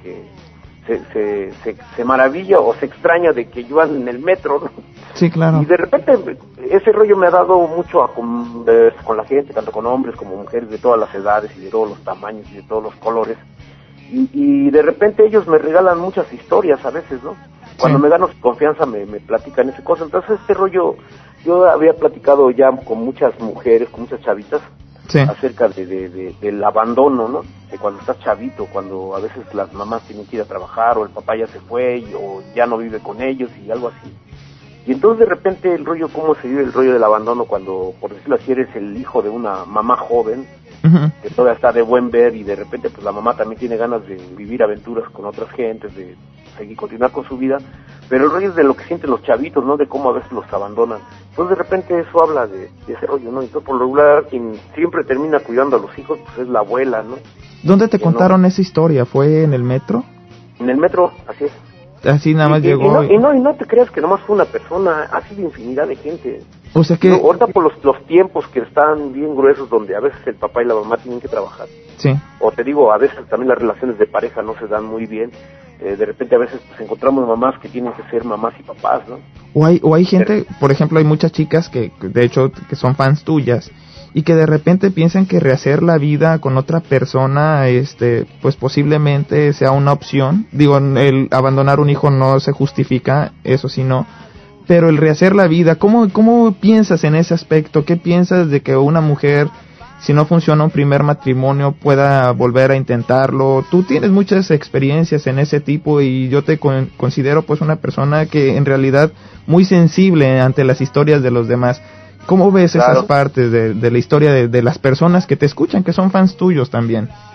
se maravilla o se extraña de que yo ando en el metro, ¿no? Sí, claro. Y de repente ese rollo me ha dado mucho a conversar con la gente, tanto con hombres como mujeres de todas las edades y de todos los tamaños y de todos los colores. Y de repente ellos me regalan muchas historias a veces, ¿no? Cuando me gano su confianza me platican esa cosa. Entonces este rollo, yo había platicado ya con muchas mujeres, con muchas chavitas, acerca del abandono, ¿no? De cuando estás chavito, cuando a veces las mamás tienen que ir a trabajar o el papá ya se fue o ya no vive con ellos y algo así. Y entonces de repente el rollo, ¿cómo se vive el rollo del abandono cuando, por decirlo así, eres el hijo de una mamá joven, que todavía está de buen ver y de repente pues la mamá también tiene ganas de vivir aventuras con otras gentes, de continuar con su vida, pero el rollo es de lo que sienten los chavitos, ¿no? De cómo a veces los abandonan. Entonces de repente eso habla de ese rollo, ¿no? Entonces por lo regular quien siempre termina cuidando a los hijos pues es la abuela, ¿no? ¿Dónde te contaron esa historia? ¿Fue en el metro? En el metro, así es. Así nada más llegó. Y no te creas que nomás fue una persona, ha sido infinidad de gente. O sea que... ahorita por los tiempos que están bien gruesos, donde a veces el papá y la mamá tienen que trabajar. Sí. O te digo, a veces también las relaciones de pareja no se dan muy bien. De repente a veces pues encontramos mamás que tienen que ser mamás y papás, ¿no? O hay gente, por ejemplo, hay muchas chicas que de hecho que son fans tuyas y que de repente piensan que rehacer la vida con otra persona, pues posiblemente sea una opción. Digo, el abandonar un hijo no se justifica, eso sí no, pero el rehacer la vida, ¿cómo piensas en ese aspecto? ¿Qué piensas de que una mujer, si no funciona un primer matrimonio, pueda volver a intentarlo? Tú tienes muchas experiencias en ese tipo y yo te considero pues una persona que en realidad muy sensible ante las historias de los demás. ¿Cómo ves esas partes de la historia de las personas que te escuchan, que son fans tuyos también?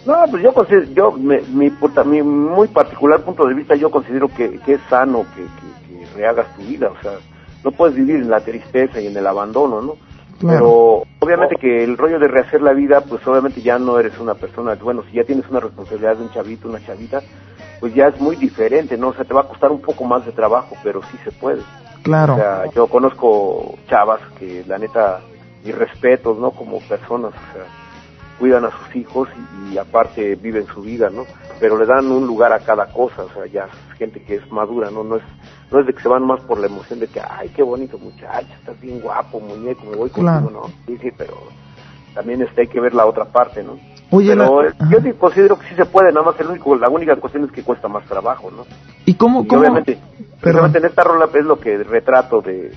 No, pues yo considero, mi muy particular punto de vista, yo considero que es sano que rehagas tu vida, o sea, no puedes vivir en la tristeza y en el abandono, ¿no? Claro. Pero obviamente que el rollo de rehacer la vida, pues obviamente ya no eres una persona, bueno, si ya tienes una responsabilidad de un chavito, una chavita, pues ya es muy diferente, ¿no? O sea, te va a costar un poco más de trabajo, pero sí se puede. Claro. O sea, yo conozco chavas que la neta, mis respetos, ¿no? Como personas, o sea, cuidan a sus hijos y aparte viven su vida, ¿no? Pero le dan un lugar a cada cosa, o sea, ya es gente que es madura, ¿no? No es de que se van más por la emoción de que, ay, qué bonito muchacho, estás bien guapo, muñeco, me voy contigo, ¿no? Sí, pero también hay que ver la otra parte, ¿no? Oye, pero yo considero que sí se puede, nada más la única cuestión es que cuesta más trabajo, ¿no? ¿Y cómo? Obviamente en esta rola es lo que retrato de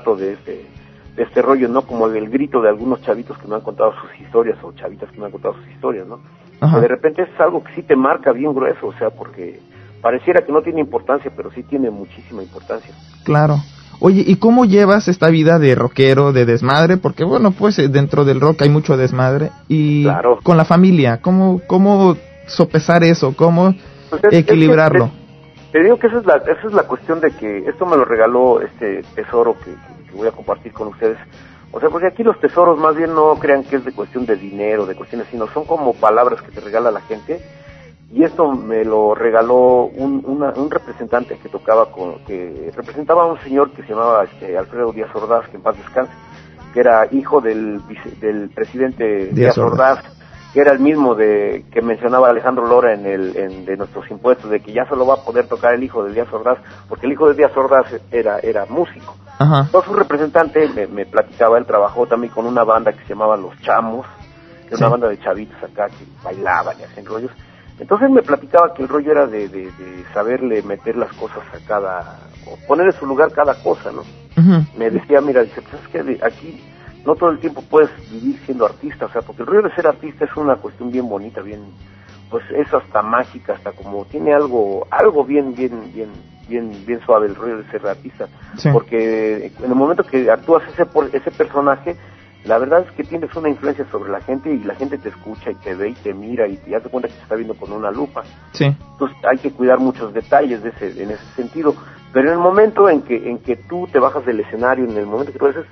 este rollo, ¿no? Como el grito de algunos chavitos que me han contado sus historias, o chavitas que me han contado sus historias, ¿no? Que de repente es algo que sí te marca bien grueso, o sea, porque pareciera que no tiene importancia, pero sí tiene muchísima importancia. Claro. Oye, ¿y cómo llevas esta vida de rockero, de desmadre? Porque, bueno, pues dentro del rock hay mucho desmadre. Y claro, con la familia, ¿cómo sopesar eso? ¿Cómo equilibrarlo? Te digo que esa es la cuestión de que esto me lo regaló este tesoro que voy a compartir con ustedes. O sea, porque aquí los tesoros más bien no crean que es de cuestión de dinero, de cuestiones, sino son como palabras que te regala la gente. Y esto me lo regaló un representante que representaba a un señor que se llamaba Alfredo Díaz Ordaz, que en paz descanse, que era hijo del presidente Díaz Ordaz, que era el mismo que mencionaba Alejandro Lora de nuestros impuestos, de que ya solo va a poder tocar el hijo de Díaz Ordaz, porque el hijo de Díaz Ordaz era músico. Ajá. Entonces su representante me platicaba, él trabajó también con una banda que se llamaba Los Chamos, que era una banda de chavitos acá que bailaban y hacían rollos. Entonces me platicaba que el rollo era de saberle meter las cosas o poner en su lugar cada cosa, ¿no? Uh-huh. Me decía, mira, dice, pues es que aquí no todo el tiempo puedes vivir siendo artista, o sea, porque el rollo de ser artista es una cuestión bien bonita, bien, pues es hasta mágica, hasta como tiene algo bien suave el rollo de ser artista, sí. Porque en el momento que actúas ese personaje, la verdad es que tienes una influencia sobre la gente y la gente te escucha y te ve y te mira y te das cuenta que te está viendo con una lupa. Sí. Entonces hay que cuidar muchos detalles en ese sentido. Pero en el momento en que tú te bajas del escenario, en el momento que tú haces,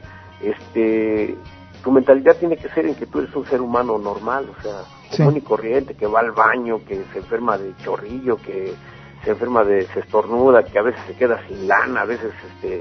tu mentalidad tiene que ser en que tú eres un ser humano normal, o sea, común y corriente, que va al baño, que se enferma de chorrillo, que se enferma se estornuda, que a veces se queda sin lana, a veces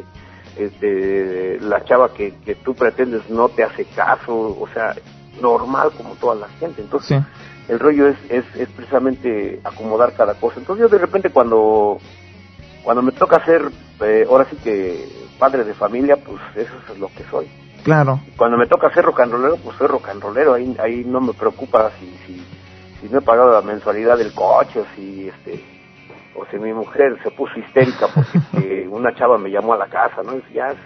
la chava que tú pretendes no te hace caso, o sea, normal como toda la gente. Entonces el rollo es precisamente acomodar cada cosa. Entonces yo de repente cuando me toca ser ahora sí que padre de familia, pues eso es lo que soy. Claro. Cuando me toca ser rock and rollero, pues soy rock and rollero. Ahí no me preocupa si no he pagado la mensualidad del coche, o si mi mujer se puso histérica porque una chava me llamó a la casa, ¿no?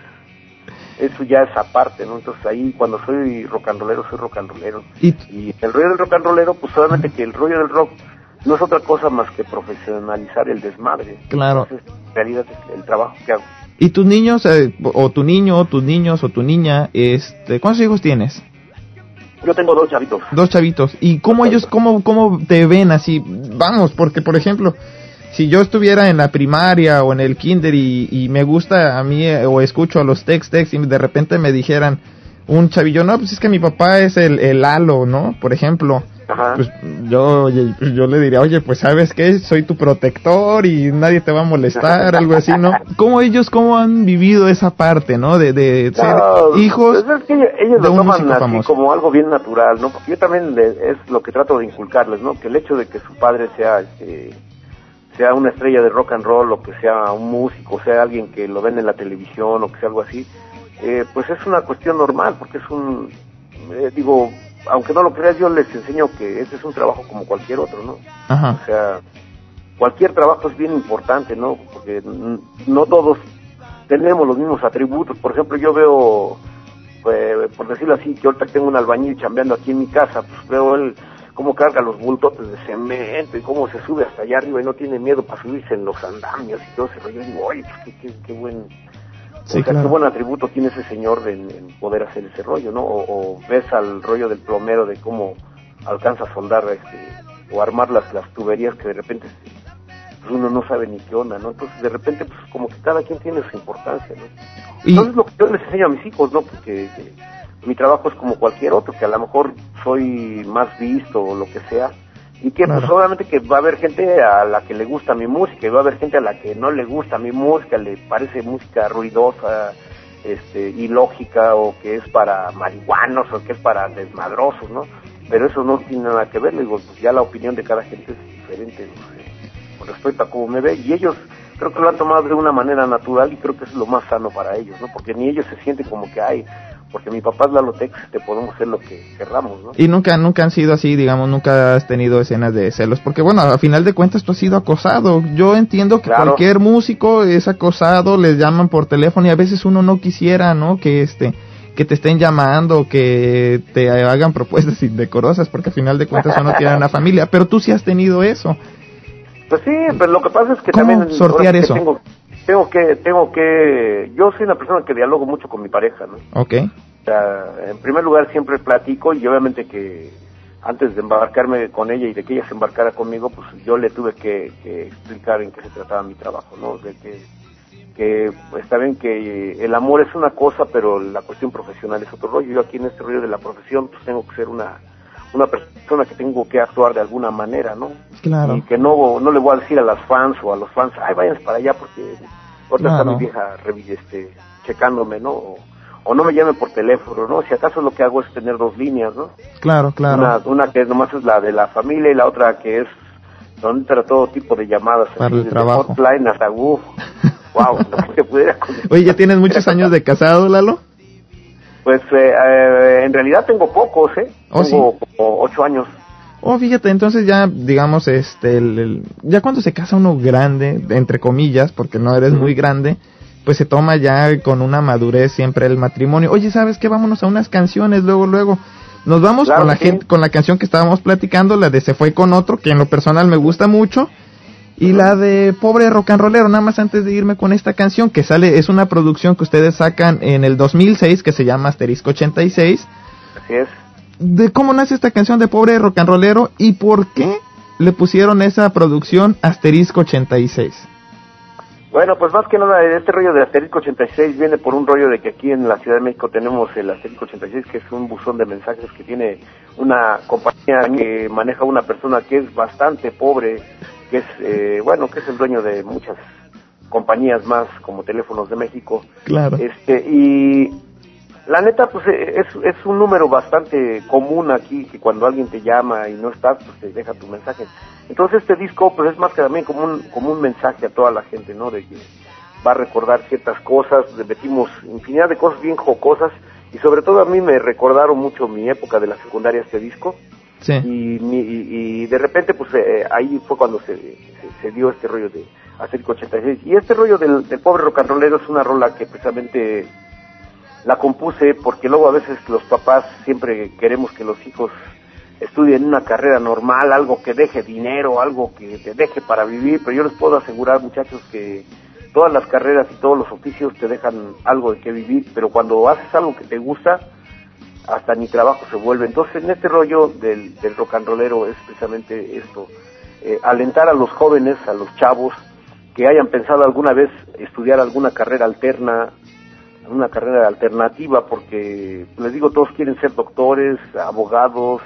Eso ya es aparte, ¿no? Entonces ahí cuando soy rock and rollero, soy rock and rollero. Y el rollo del rock and rollero, pues solamente que el rollo del rock no es otra cosa más que profesionalizar el desmadre. Claro. Entonces, en realidad es el trabajo que hago. ¿Y tus niños, o tu niño, o tus niños, o tu niña, cuántos hijos tienes? Yo tengo 2 chavitos. 2 chavitos. ¿Y cómo ellos, cómo te ven así? Vamos, porque por ejemplo, si yo estuviera en la primaria o en el kinder y me gusta a mí, o escucho a los Tex y de repente me dijeran un chavillo, no, pues es que mi papá es el Lalo, ¿no? Por ejemplo. Ajá. Pues yo le diría, oye, pues ¿sabes qué? Soy tu protector y nadie te va a molestar, algo así, ¿no? ¿Cómo han vivido esa parte, ¿no? De ser hijos pues es que ellos de lo un toman músico así famoso. como algo bien natural, ¿no? Porque yo también es lo que trato de inculcarles, ¿no? Que el hecho de que su padre sea una estrella de rock and roll, o que sea un músico, sea alguien que lo ven en la televisión, o que sea algo así, pues es una cuestión normal, porque es aunque no lo creas, yo les enseño que ese es un trabajo como cualquier otro, ¿no? Ajá. O sea, cualquier trabajo es bien importante, ¿no? Porque no todos tenemos los mismos atributos. Por ejemplo, yo veo, por decirlo así, que ahorita tengo un albañil chambeando aquí en mi casa, pues veo él cómo carga los bultotes de cemento y cómo se sube hasta allá arriba y no tiene miedo para subirse en los andamios y todo ese rollo. Y digo, oye, pues qué buen... Sí, o sea, claro. Qué buen atributo tiene ese señor en poder hacer ese rollo, ¿no? O ves al rollo del plomero de cómo alcanza a soldar o armar las tuberías que de repente pues uno no sabe ni qué onda, ¿no? Entonces de repente pues como que cada quien tiene su importancia, ¿no? Entonces lo que yo les enseño a mis hijos, ¿no? Porque mi trabajo es como cualquier otro, que a lo mejor soy más visto o lo que sea, y que pues obviamente que va a haber gente a la que le gusta mi música, y va a haber gente a la que no le gusta mi música, le parece música ruidosa, ilógica, o que es para marihuanos, o que es para desmadrosos, ¿no? Pero eso no tiene nada que ver, digo, pues ya la opinión de cada gente es diferente, ¿no? Con respecto a cómo me ve, y ellos creo que lo han tomado de una manera natural, y creo que es lo más sano para ellos, ¿no? Porque ni ellos se sienten como que, ay, porque mi papá es Lalo Tex, te podemos hacer lo que querramos, ¿no? Y nunca han sido así, digamos, nunca has tenido escenas de celos, porque bueno, a final de cuentas tú has sido acosado. Yo entiendo que cualquier músico es acosado, les llaman por teléfono, y a veces uno no quisiera, ¿no? Que te estén llamando, que te hagan propuestas indecorosas, porque a final de cuentas uno tiene una familia, pero tú sí has tenido eso. Pues sí, pero lo que pasa es que ¿cómo también sortear eso? Tengo que, yo soy una persona que dialogo mucho con mi pareja, ¿no? Okay. O sea, en primer lugar siempre platico, y obviamente que antes de embarcarme con ella y de que ella se embarcara conmigo, pues yo le tuve que explicar en qué se trataba mi trabajo, ¿no? De que está bien que el amor es una cosa, pero la cuestión profesional es otro rollo. Yo aquí en este rollo de la profesión pues tengo que ser una persona que tengo que actuar de alguna manera, ¿no? Claro. Y que no le voy a decir a las fans o a los fans, ay, váyanse para allá porque ahorita está mi vieja checándome, ¿no? O no me llame por teléfono, ¿no? Si acaso lo que hago es tener dos líneas, ¿no? Claro. Una que nomás es la de la familia, y la otra que es donde entra todo tipo de llamadas. Para el trabajo. Hotline hasta wow, lo que te pudiera contestar. Oye, ¿ya tienes muchos años de casado, Lalo? Pues en realidad tengo pocos, tengo como 8 años. Oh, fíjate, entonces ya, digamos, ya cuando se casa uno grande, entre comillas, porque no eres muy grande, pues se toma ya con una madurez siempre el matrimonio. Oye, ¿sabes qué? Vámonos a unas canciones, luego. Nos vamos claro, con la canción que estábamos platicando, la de Se Fue Con Otro, que en lo personal me gusta mucho, y la de Pobre Rock and Rollero. Nada más antes de irme con esta canción, que es una producción que ustedes sacan en el 2006, que se llama Asterisco 86. Así es. De cómo nace esta canción de Pobre Rock and Rollero, y por qué le pusieron esa producción Asterisco 86. Bueno, pues más que nada, este rollo de Asterisco 86 viene por un rollo de que aquí en la Ciudad de México tenemos el Asterisco 86, que es un buzón de mensajes que tiene una compañía que maneja una persona que es bastante pobre, que es, que es el dueño de muchas compañías más, como Teléfonos de México. Claro. Y la neta, pues es un número bastante común aquí, que cuando alguien te llama y no estás, pues te deja tu mensaje. Entonces este disco pues es más que también como un mensaje a toda la gente, ¿no? De que va a recordar ciertas cosas, metimos infinidad de cosas bien jocosas, y sobre todo a mí me recordaron mucho mi época de la secundaria este disco. Sí. Y de repente pues ahí fue cuando se dio este rollo de Asterisco 86. Y este rollo del Pobre Rock and Rollero es una rola que precisamente la compuse porque luego a veces los papás siempre queremos que los hijos estudien una carrera normal, algo que deje dinero, algo que te deje para vivir, pero yo les puedo asegurar, muchachos, que todas las carreras y todos los oficios te dejan algo de qué vivir, pero cuando haces algo que te gusta, hasta ni trabajo se vuelve. Entonces en este rollo del rock and rollero es precisamente esto, alentar a los jóvenes, a los chavos, que hayan pensado alguna vez estudiar alguna carrera alterna, una carrera alternativa, porque les digo, todos quieren ser doctores, abogados,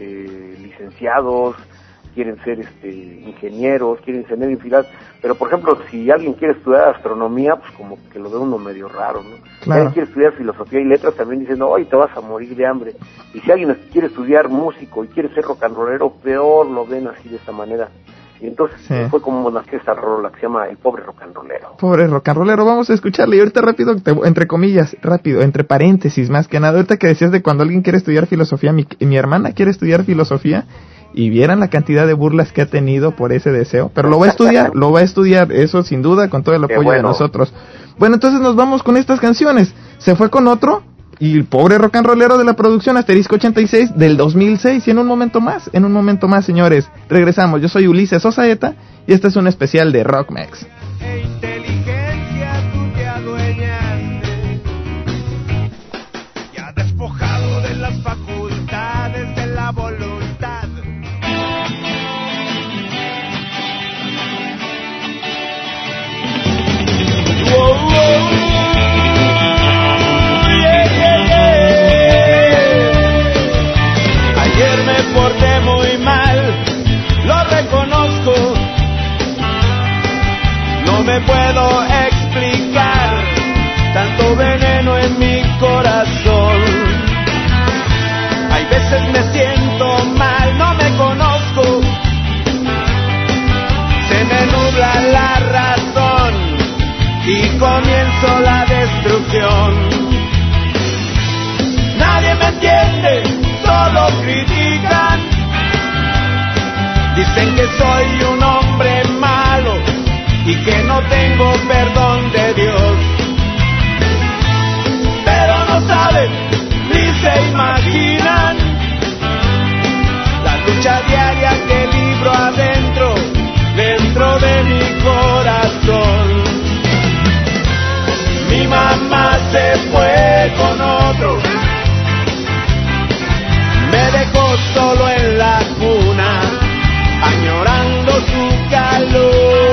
licenciados, quieren ser ingenieros, quieren tener infinidad, pero por ejemplo, si alguien quiere estudiar astronomía, pues como que lo ve uno medio raro, ¿no? Claro. Si alguien quiere estudiar filosofía y letras, también dicen, no, hoy te vas a morir de hambre. Y si alguien quiere estudiar músico y quiere ser rock and rollero, peor lo ven así de esta manera. Y entonces fue como nació esta rola que se llama El Pobre Rock and Rollero. Pobre rock and rollero, vamos a escucharle. Y ahorita rápido, entre comillas, rápido, entre paréntesis más que nada, ahorita que decías de cuando alguien quiere estudiar filosofía, mi hermana quiere estudiar filosofía, y vieran la cantidad de burlas que ha tenido por ese deseo, pero lo va a estudiar, eso sin duda, con todo el apoyo de nosotros. Bueno, entonces nos vamos con estas canciones. Se Fue Con Otro, y El Pobre Rock and Rollero de la producción Asterisco 86 del 2006. Y en un momento más, señores, regresamos. Yo soy Ulises Osaeta y este es un especial de Rockmex. Inteligencia tú te adueñaste, ya despojado de las facultades de la voluntad. soy un hombre malo y que no tengo perdón de Dios. Pero no saben ni se imaginan la lucha diaria que libro adentro, dentro de mi corazón. Mi mamá se fue con otro, me dejó solo en la cuna, añorando su calor.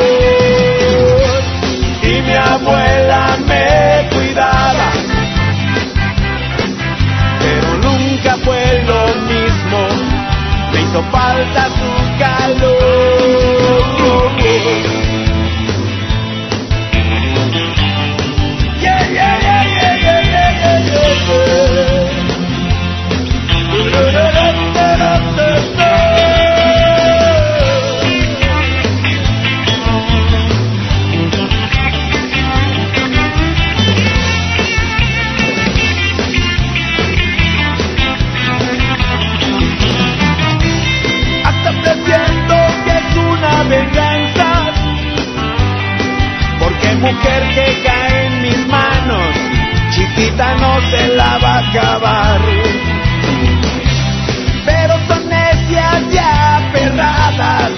Y mi abuela me cuidaba, pero nunca fue lo mismo, me hizo falta su calor. Yeah, yeah, yeah, yeah, yeah, yeah, yeah, yeah. Hasta presiento que es una venganza, porque mujer que cae en mis manos, chiquita no se la va a acabar. Pero son necias y aferradas,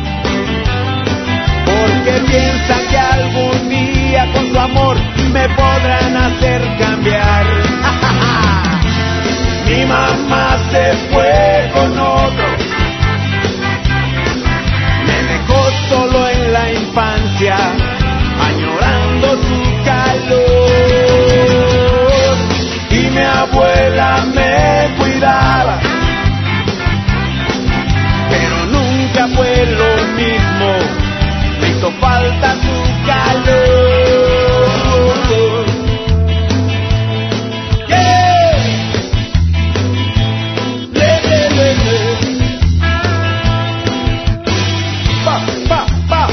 porque piensan que algún día con su amor me podrán hacer cambiar. Mi mamá se fue con otro, me dejó solo en la infancia, añorando su calor. Y mi abuela me cuidaba, pero nunca fue lo mismo, me hizo falta su calor. Yeah. Le, le, le, le. Pa, pa, pa.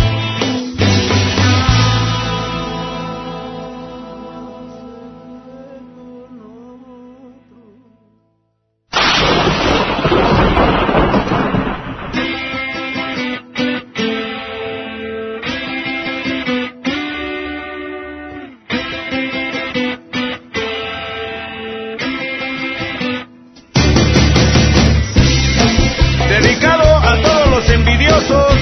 Dedicado a todos los envidiosos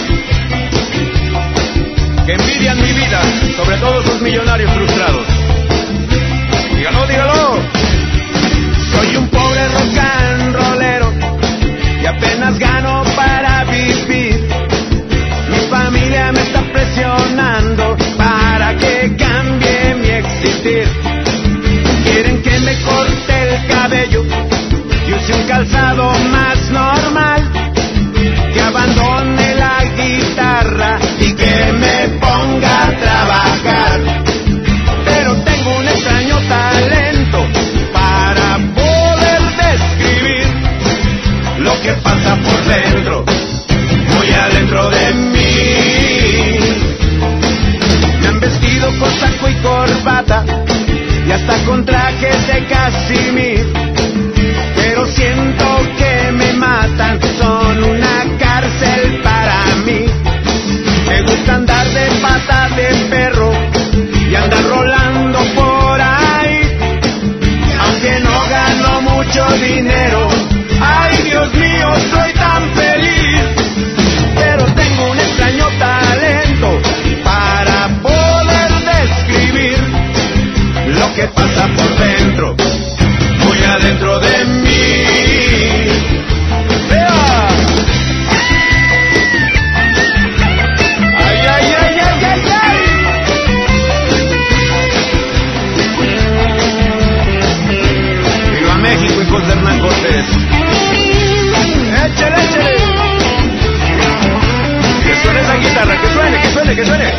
que envidian mi vida, sobre todo esos millonarios frustrados. Dígalo, dígalo. Soy un pobre rock and rollero y apenas gano para vivir. Mi familia me está presionando para que cambie mi existir. Quieren que me corte el cabello y use un calzado más normal, que abandone la guitarra y que me ponga a trabajar. Pero tengo un extraño talento para poder describir lo que pasa por dentro, muy adentro de mí. Me han vestido con saco y corbata y hasta con trajes de casimir, pero siento que me matan, son una cárcel para mí. Me gusta andar de pata de perro y andar rolando por ahí, aunque no gano mucho dinero. Ay, Dios mío, soy tan feliz, pero tengo un extraño talento para poder describir lo que pasa por dentro, muy adentro de mí. ¡Vea! ¡Ay, ay, ay, ay, ay, ay! ¡Viva México, hijos de Hernán Cortés! ¡Échale, échale! Que suene esa guitarra, que suene, que suene, que suene.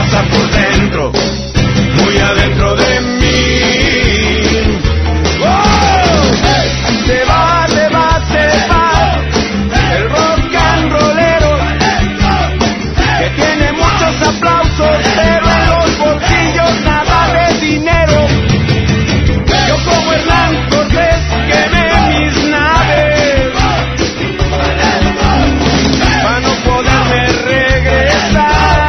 pasa por dentro, muy adentro de mí. ¡Oh! Se va, se va, se va el rock and rollero, que tiene muchos aplausos, pero en los bolsillos nada de dinero. Yo como Hernán Cortés quemé mis naves para no poderme regresar.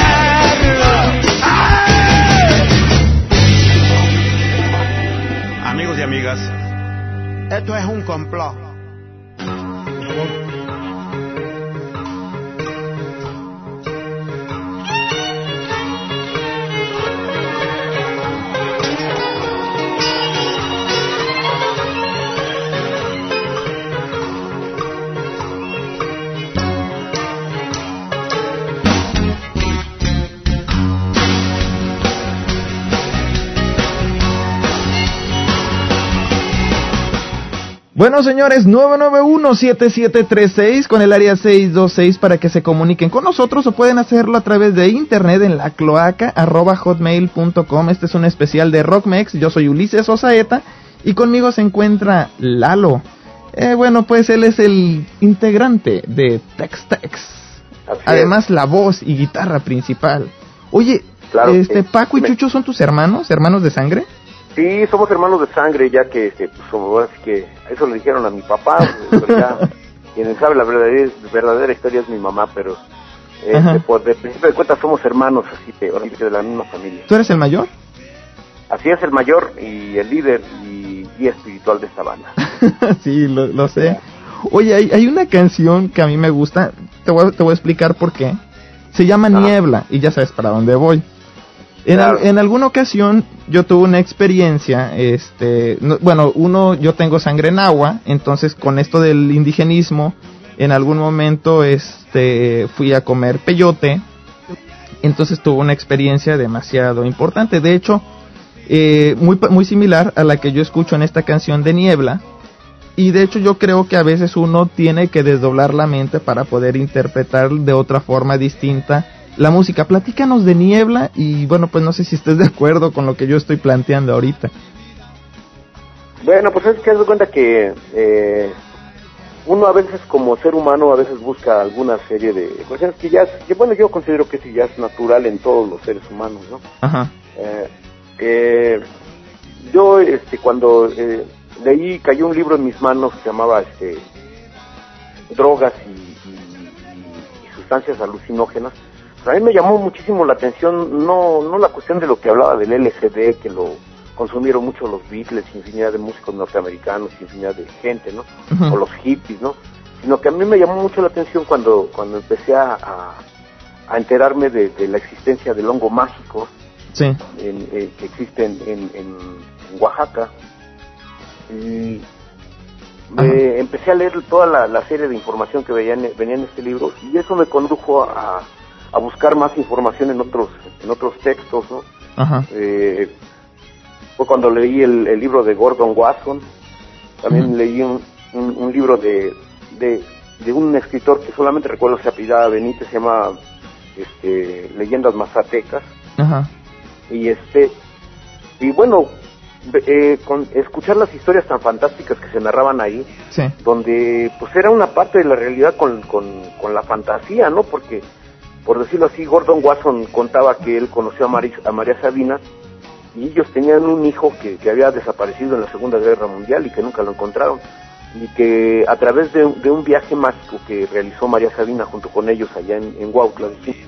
Amigos y amigas, esto es un complot. Bueno, señores, 991-7736 con el área 626 para que se comuniquen con nosotros, o pueden hacerlo a través de internet en la cloaca@hotmail.com. Este es un especial de Rockmex. Yo soy Ulises Osaeta y conmigo se encuentra Lalo. Bueno, pues él es el integrante de Tex-Tex. Además, la voz y guitarra principal. Oye, claro, Paco y Chucho son tus hermanos de sangre. Sí, somos hermanos de sangre, ya que pues, que eso le dijeron a mi papá, pero ya quien sabe la verdadera historia es mi mamá, pero por de principio de cuentas somos hermanos, así que de la misma familia. ¿Tú eres el mayor? Así es, el mayor y el líder y guía espiritual de esta banda. Sí, lo sé. Oye, hay una canción que a mí me gusta, te voy a explicar por qué. Se llama Niebla, y ya sabes para dónde voy. En alguna ocasión yo tuve una experiencia, yo tengo sangre nahua, entonces con esto del indigenismo, en algún momento fui a comer peyote, entonces tuve una experiencia demasiado importante, de hecho, muy similar a la que yo escucho en esta canción de Niebla, y de hecho yo creo que a veces uno tiene que desdoblar la mente para poder interpretar de otra forma distinta la música. Platícanos de Niebla y bueno, pues no sé si estés de acuerdo con lo que yo estoy planteando ahorita. Bueno, pues es que haz de cuenta que uno a veces como ser humano a veces busca alguna serie de cuestiones que yo considero que ya es natural en todos los seres humanos, ¿no? Ajá. Yo cuando cayó un libro en mis manos que se llamaba Drogas y sustancias alucinógenas. A mí me llamó muchísimo la atención, no la cuestión de lo que hablaba del LSD, que lo consumieron mucho los Beatles, infinidad de músicos norteamericanos, infinidad de gente, ¿no? Uh-huh. O los hippies, ¿no? Sino que a mí me llamó mucho la atención cuando empecé a enterarme de la existencia del hongo mágico, sí, que existe en Oaxaca. Y empecé a leer toda la serie de información que venía en este libro, y eso me condujo a buscar más información en otros textos, ¿no? Ajá. Fue cuando leí el libro de Gordon Wasson, también leí un libro de un escritor que solamente recuerdo se apellidaba Benítez, se llama Leyendas Mazatecas. Ajá. Y bueno, con escuchar las historias tan fantásticas que se narraban ahí, sí, donde pues era una parte de la realidad con la fantasía, ¿no? Porque, por decirlo así, Gordon Wasson contaba que él conoció a María Sabina, y ellos tenían un hijo que había desaparecido en la Segunda Guerra Mundial y que nunca lo encontraron, y que a través de un viaje mágico que realizó María Sabina junto con ellos allá en Huautla,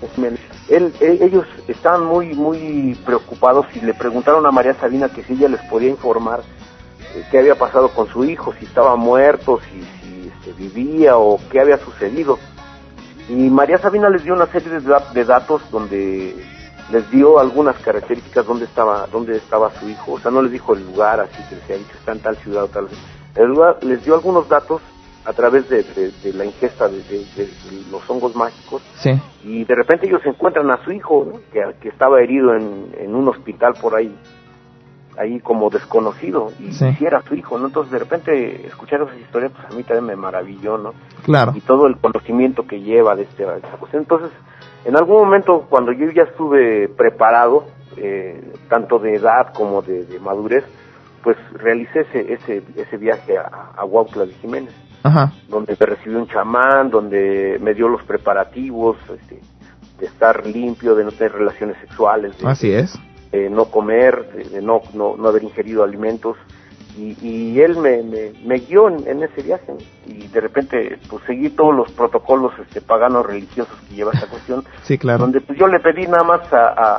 ellos estaban muy preocupados y le preguntaron a María Sabina que si ella les podía informar qué había pasado con su hijo, si estaba muerto, si vivía o qué había sucedido. Y María Sabina les dio una serie de datos donde les dio algunas características donde estaba su hijo. O sea, no les dijo el lugar, así que les había dicho está en tal ciudad o tal. El lugar les dio algunos datos a través de la ingesta de los hongos mágicos. Sí. Y de repente ellos encuentran a su hijo, ¿no? que estaba herido en un hospital por ahí como desconocido, y sí, era su hijo, ¿no? Entonces de repente escuchar esas historias, pues a mí también me maravilló, ¿no? Claro. Y todo el conocimiento que lleva de esta cuestión. Entonces En algún momento, cuando yo ya estuve preparado, tanto de edad como de madurez, pues realicé ese viaje a Huautla de Jiménez, Ajá. donde me recibió un chamán, donde me dio los preparativos, de estar limpio, de no tener relaciones sexuales, Así es. No comer, de no haber ingerido alimentos, y él me guió en ese viaje, ¿no? Y de repente pues seguí todos los protocolos paganos religiosos que lleva esta cuestión. Sí, claro. Donde pues yo le pedí nada más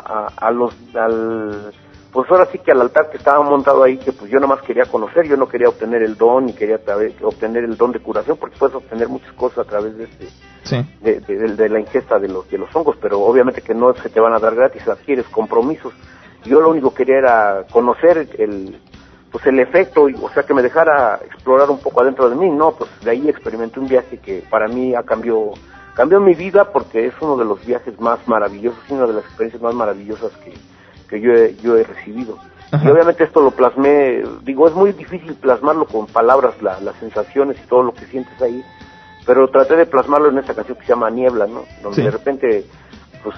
pues ahora sí que al altar que estaba montado ahí, que pues yo nada más quería conocer, yo no quería obtener el don, ni quería obtener el don de curación, porque puedes obtener muchas cosas a través de sí. de la ingesta de los hongos, pero obviamente que no se te van a dar gratis, adquieres compromisos. Yo lo único que quería era conocer el efecto, o sea, que me dejara explorar un poco adentro de mí, ¿no? Pues de ahí experimenté un viaje que para mí cambió mi vida, porque es uno de los viajes más maravillosos, y una de las experiencias más maravillosas que yo he recibido. Ajá. Y obviamente esto lo plasmé, es muy difícil plasmarlo con palabras, las sensaciones y todo lo que sientes ahí, pero traté de plasmarlo en esta canción que se llama Niebla, ¿no? Donde de repente pues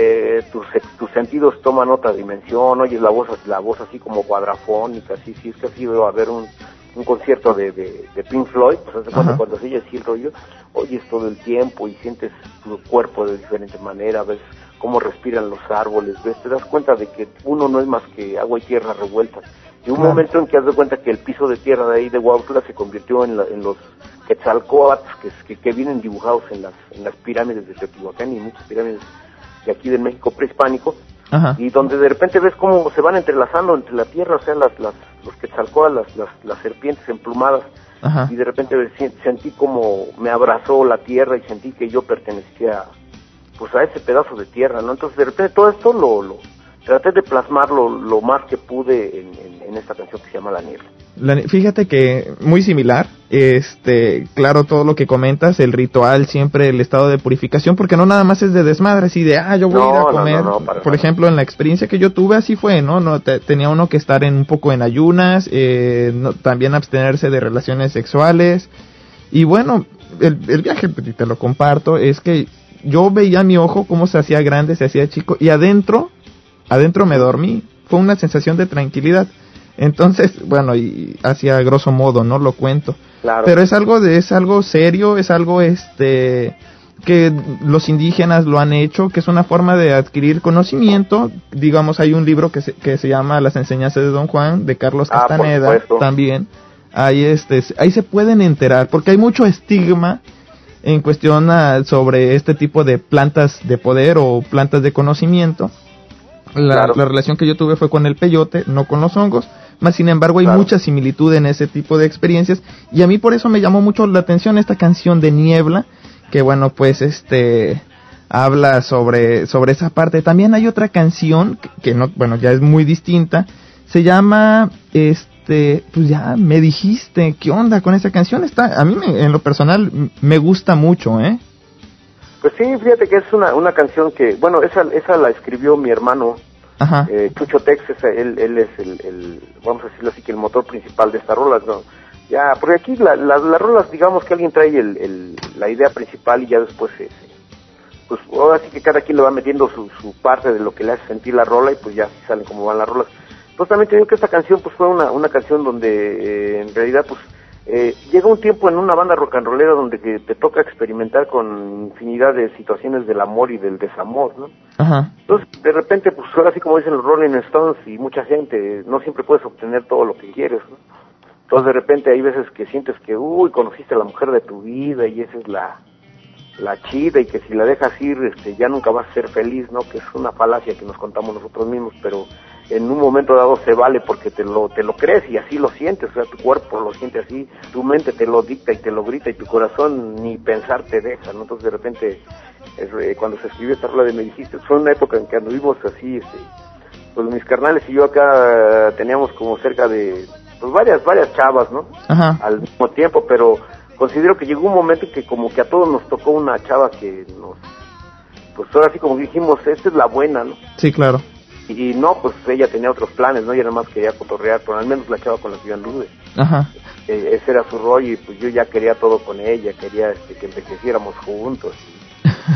tus sentidos toman otra dimensión, oyes la voz así como cuadrafónica, así, sí, es que así veo a ver un concierto de Pink Floyd, pues hace cuando se oye así el rollo, oyes todo el tiempo y sientes tu cuerpo de diferente manera, ves cómo respiran los árboles, te das cuenta de que uno no es más que agua y tierra revueltas. Y un momento en que has de cuenta que el piso de tierra de ahí de Huautla se convirtió en los Quetzalcóatl que vienen dibujados en las pirámides de Teotihuacán y muchas pirámides de aquí del México prehispánico. Ajá. Y donde de repente ves cómo se van entrelazando entre la tierra, o sea, los Quetzalcóatl, las serpientes emplumadas. Ajá. Y de repente sentí como me abrazó la tierra y sentí que yo pertenecía pues a ese pedazo de tierra, ¿no? Entonces de repente todo esto lo traté de plasmarlo lo más que pude en esta canción que se llama La Niebla. Fíjate que muy similar, claro, todo lo que comentas, el ritual, siempre el estado de purificación, porque no nada más es de desmadre, así de, yo voy a ir a comer. Por ejemplo, en la experiencia que yo tuve, así fue, ¿no? Tenía uno que estar un poco en ayunas, también abstenerse de relaciones sexuales, y bueno, el viaje, te lo comparto, es que yo veía mi ojo cómo se hacía grande, se hacía chico, y adentro me dormí, fue una sensación de tranquilidad. Entonces, bueno, y hacia grosso modo, no lo cuento. Claro. Pero es algo serio, es algo que los indígenas lo han hecho, que es una forma de adquirir conocimiento. Digamos, hay un libro que se llama Las enseñanzas de Don Juan, de Carlos Castaneda, también. Ahí se pueden enterar, porque hay mucho estigma en cuestión sobre este tipo de plantas de poder o plantas de conocimiento. La relación que yo tuve fue con el peyote, no con los hongos, más sin embargo hay mucha similitud en ese tipo de experiencias, y a mí por eso me llamó mucho la atención esta canción de Niebla, que bueno, pues habla sobre esa parte. También hay otra canción que no, bueno, ya es muy distinta, se llama pues ya me dijiste, ¿qué onda con esa canción? A mí en lo personal me gusta mucho, Pues sí, fíjate que es una canción que, bueno, esa la escribió mi hermano, Chucho Tex, él es el, vamos a decirlo así, que el motor principal de estas rolas, ¿no? Ya, porque aquí las rolas, digamos que alguien trae la idea principal y ya después pues ahora sí que cada quien le va metiendo su parte de lo que le hace sentir la rola y pues ya así salen como van las rolas. Pues también te digo que esta canción pues fue una canción donde en realidad pues llega un tiempo en una banda rock and rollera donde te toca experimentar con infinidad de situaciones del amor y del desamor, ¿no? Ajá. Entonces, de repente, pues ahora sí como dicen los Rolling Stones y mucha gente, no siempre puedes obtener todo lo que quieres, ¿no? Entonces, de repente hay veces que sientes que, conociste a la mujer de tu vida y esa es la chida y que si la dejas ir, ya nunca vas a ser feliz, ¿no? Que es una falacia que nos contamos nosotros mismos, pero en un momento dado se vale porque te lo crees y así lo sientes, o sea, tu cuerpo lo siente así, tu mente te lo dicta y te lo grita y tu corazón ni pensar te deja, ¿no? Entonces de repente, cuando se escribió esta rola de Me Dijiste, fue una época en que anduvimos así, pues mis carnales y yo acá teníamos como cerca de, pues varias chavas, ¿no? Ajá. Al mismo tiempo, pero considero que llegó un momento en que como que a todos nos tocó una chava que pues ahora sí como dijimos, esta es la buena, ¿no? Sí, claro. Y no, pues ella tenía otros planes, ¿no? Y nada más quería cotorrear, pero al menos la chava con la que yo anduve. Ajá. Ese era su rollo y pues yo ya quería todo con ella, quería que envejeciéramos juntos.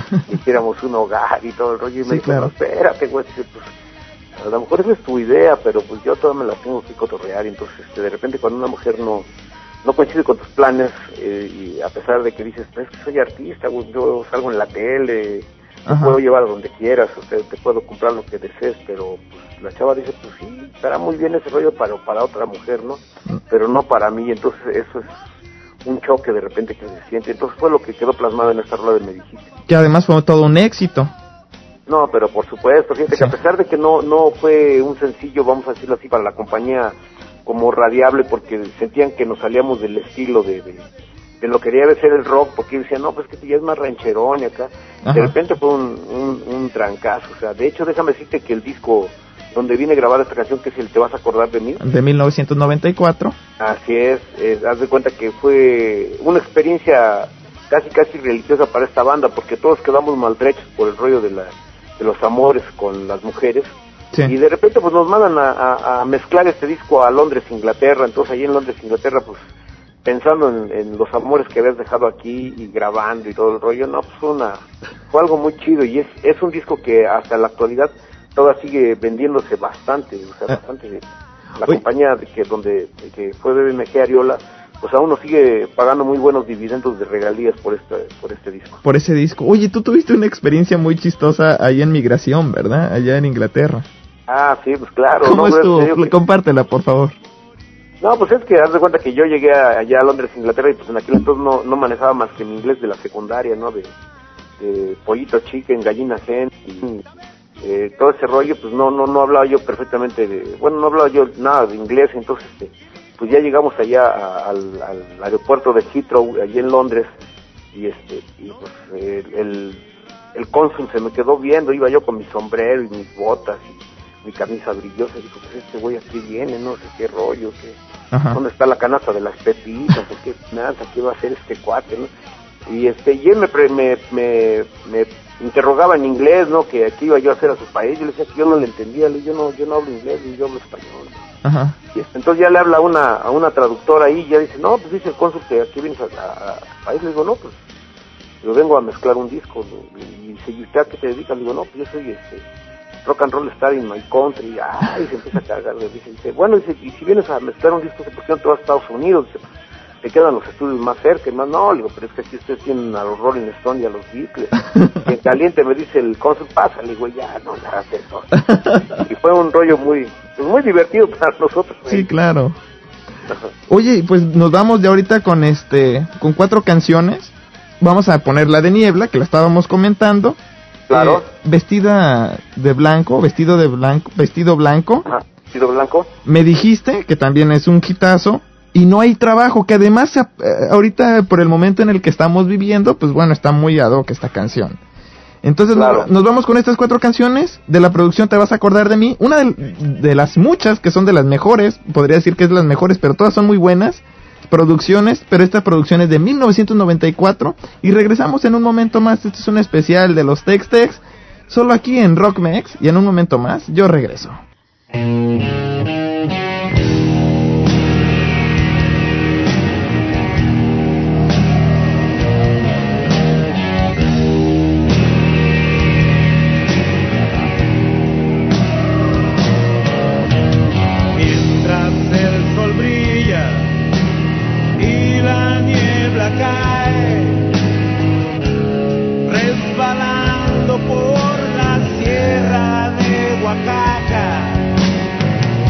hiciéramos un hogar y todo el rollo, y me dijo, claro. no, espérate, güey, pues a lo mejor esa es tu idea, pero pues yo todavía me la tengo que cotorrear, y entonces de repente cuando una mujer no coincide con tus planes, y a pesar de que dices, es que soy artista, güey, yo salgo en la tele, te puedo llevar a donde quieras, o sea, te puedo comprar lo que desees, pero pues la chava dice, pues sí, estará muy bien ese rollo para otra mujer, ¿no? Pero no para mí, entonces eso es un choque de repente que se siente, entonces fue lo que quedó plasmado en esta rola de Me Dijiste. Que además fue todo un éxito. No, pero por supuesto, fíjate que a pesar de que no fue un sencillo, vamos a decirlo así, para la compañía como radiable, porque sentían que nos salíamos del estilo de lo que debe ser el rock, porque decían, no, pues que ya es más rancherón y acá. De repente fue un trancazo, o sea, de hecho déjame decirte que el disco donde viene grabada esta canción, que es el Te Vas a Acordar de Mí, de 1994. Así es, haz de cuenta que fue una experiencia casi religiosa para esta banda, porque todos quedamos maltrechos por el rollo de los amores con las mujeres. Sí. Y de repente pues nos mandan a mezclar este disco a Londres, Inglaterra. Entonces allí en Londres, Inglaterra, pues pensando en los amores que habías dejado aquí y grabando y todo el rollo, no, pues fue algo muy chido, y es un disco que hasta la actualidad todavía sigue vendiéndose bastante, o sea, bastante. La compañía que fue BMG Ariola, pues aún nos sigue pagando muy buenos dividendos de regalías por este disco. Por ese disco. Oye, tú tuviste una experiencia muy chistosa ahí en Migración, ¿verdad? Allá en Inglaterra. Ah, sí, pues claro. ¿Cómo estuvo? Compártela, por favor. No, pues es que haz de cuenta que yo llegué allá a Londres, Inglaterra, y pues en aquel entonces no manejaba más que mi inglés de la secundaria, ¿no? De pollito chicken, gallina hen, y todo ese rollo, pues no hablaba yo perfectamente no hablaba yo nada de inglés, entonces pues ya llegamos allá al aeropuerto de Heathrow, allí en Londres, y pues el cónsul se me quedó viendo, iba yo con mi sombrero y mis botas y mi camisa brillosa, y dijo, pues este güey aquí viene, no sé qué rollo, ¿dónde está la canasta de las pepitas? ¿Qué va a hacer este cuate, no? Y y él me interrogaba en inglés, ¿no? Que aquí iba yo a hacer a su país. Yo le decía que yo no le entendía, yo no hablo inglés, yo hablo español. Ajá. Y entonces ya le habla a una traductora ahí, y ya dice, no, pues dice el cónsul que aquí vienes a su país. Le digo, no, pues yo vengo a mezclar un disco. Y dice, ¿y usted a qué se dedica? Le digo, no, pues yo soy rock and roll star in my country. Y se empieza a cargar. Dice, bueno, dice, y si vienes a mezclar un disco, ¿por qué no te vas a Estados Unidos? Dice, te quedan los estudios más cerca, y más, no, le digo, pero es que aquí ustedes tienen a los Rolling Stones y a los Beatles. Y en caliente me dice el cónsul, pásale, digo, ya hace eso. Y fue un rollo muy divertido para nosotros. Sí, claro. Ajá. Oye, pues nos vamos ya ahorita con 4 canciones. Vamos a poner la de Niebla, que la estábamos comentando. Claro. Vestido blanco. Ajá, vestido blanco. Me Dijiste, que también es un hitazo. Y No Hay Trabajo, que además ahorita por el momento en el que estamos viviendo, pues bueno, está muy ad hoc esta canción. Entonces claro, nos vamos con estas 4 canciones. De la producción Te Vas a Acordar de Mí, una de las muchas que son de las mejores, podría decir que es de las mejores, pero todas son muy buenas producciones, pero esta producción es de 1994, y regresamos en un momento más. Este es un especial de los Tex-Tex, solo aquí en Rockmex, y en un momento más yo regreso. Resbalando por la sierra de Oaxaca,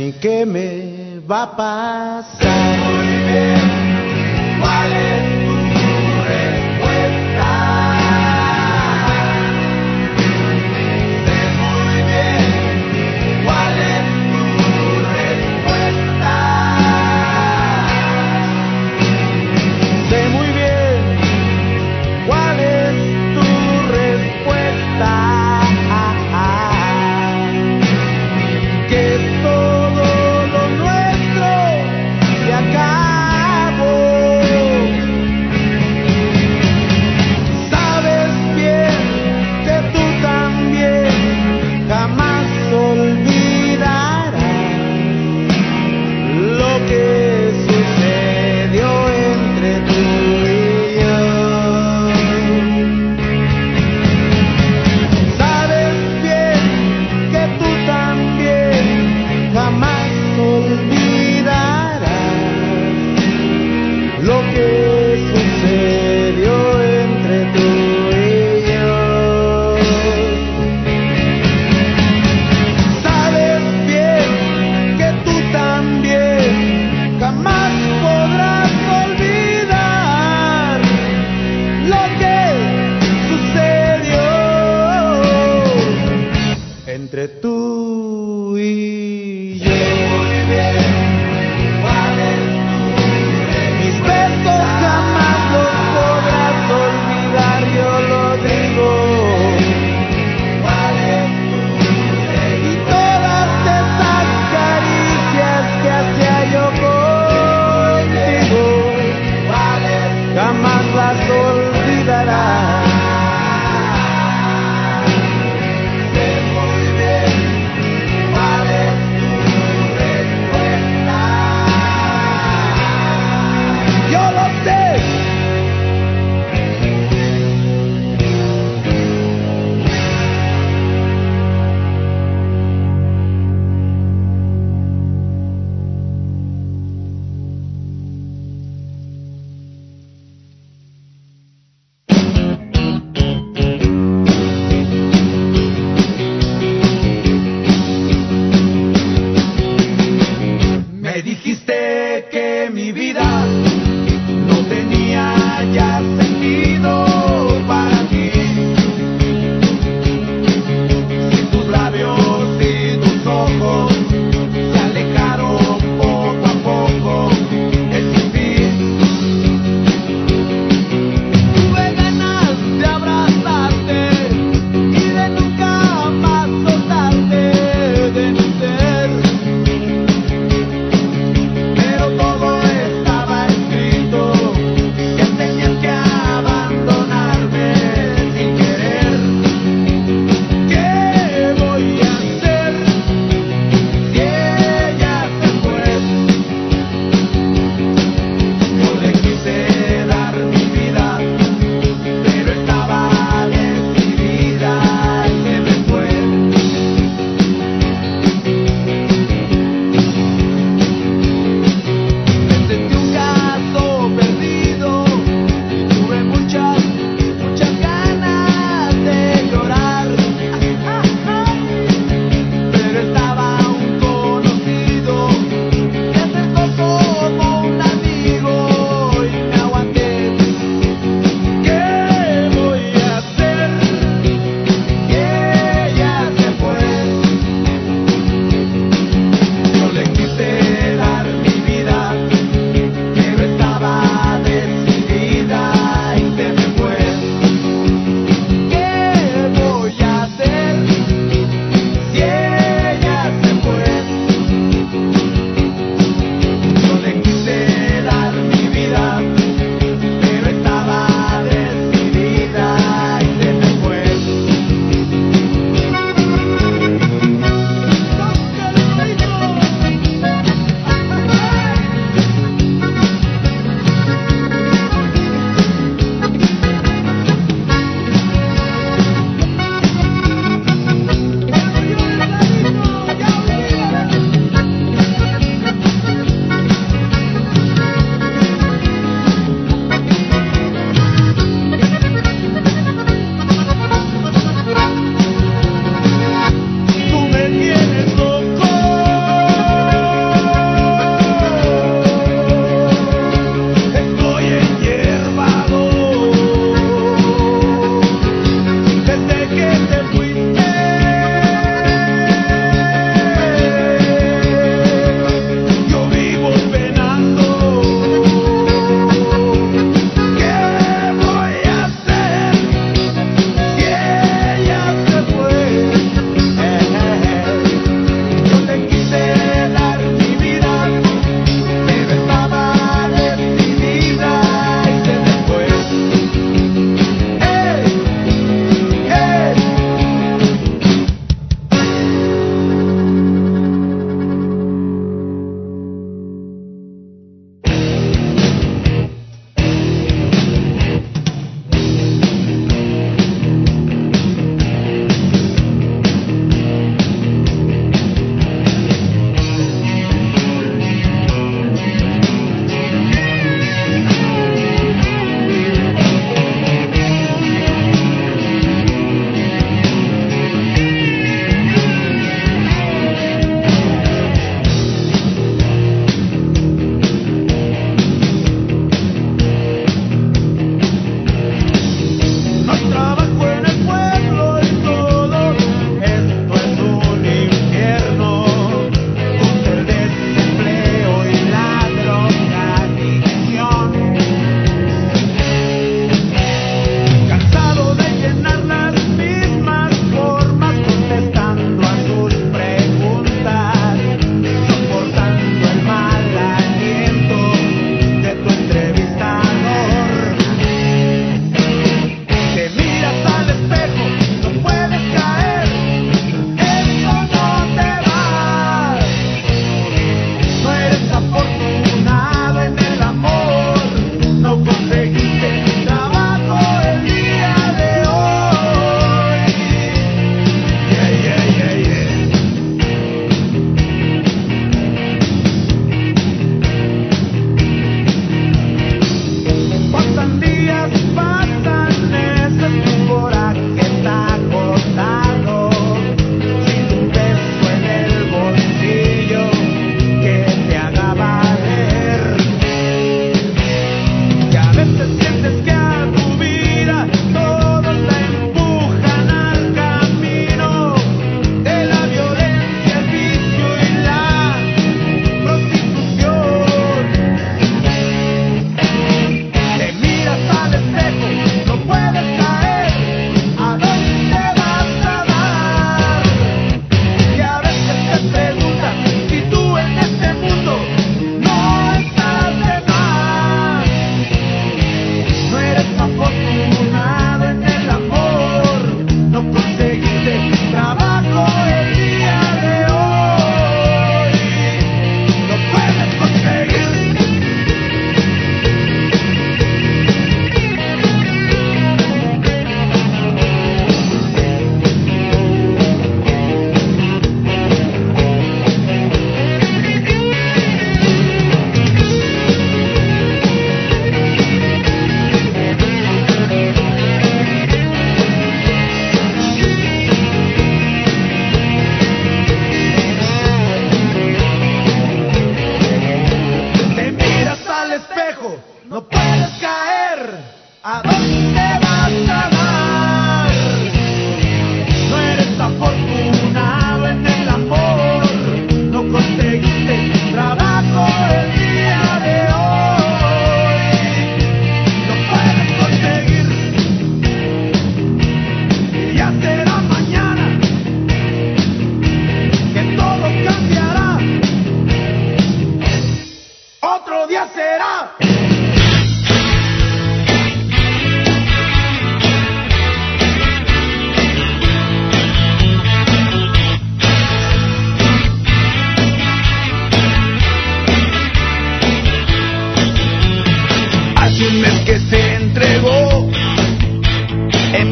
bien qué me va a pasar. Muy bien, ¿cuál es tu respuesta? Sé muy bien, ¿cuál es tu respuesta? Sé muy bien cuál es tu respuesta. Que todo lo nuestro se acabó.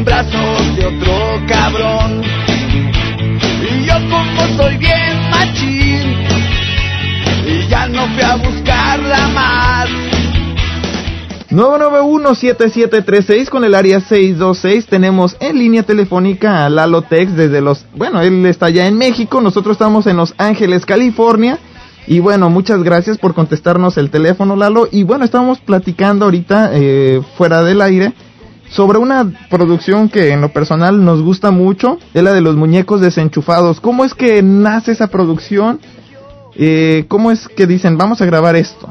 brazos de otro cabrón. Y yo como soy bien machín, y ya no fui a buscarla más. 991-7736 con el área 626. Tenemos en línea telefónica a Lalo Tex desde él está allá en México, nosotros estamos en Los Ángeles, California. Y bueno, muchas gracias por contestarnos el teléfono, Lalo. Y bueno, estábamos platicando ahorita fuera del aire sobre una producción que en lo personal nos gusta mucho, es la de los muñecos desenchufados. ¿Cómo es que nace esa producción? ¿Cómo es que dicen, vamos a grabar esto?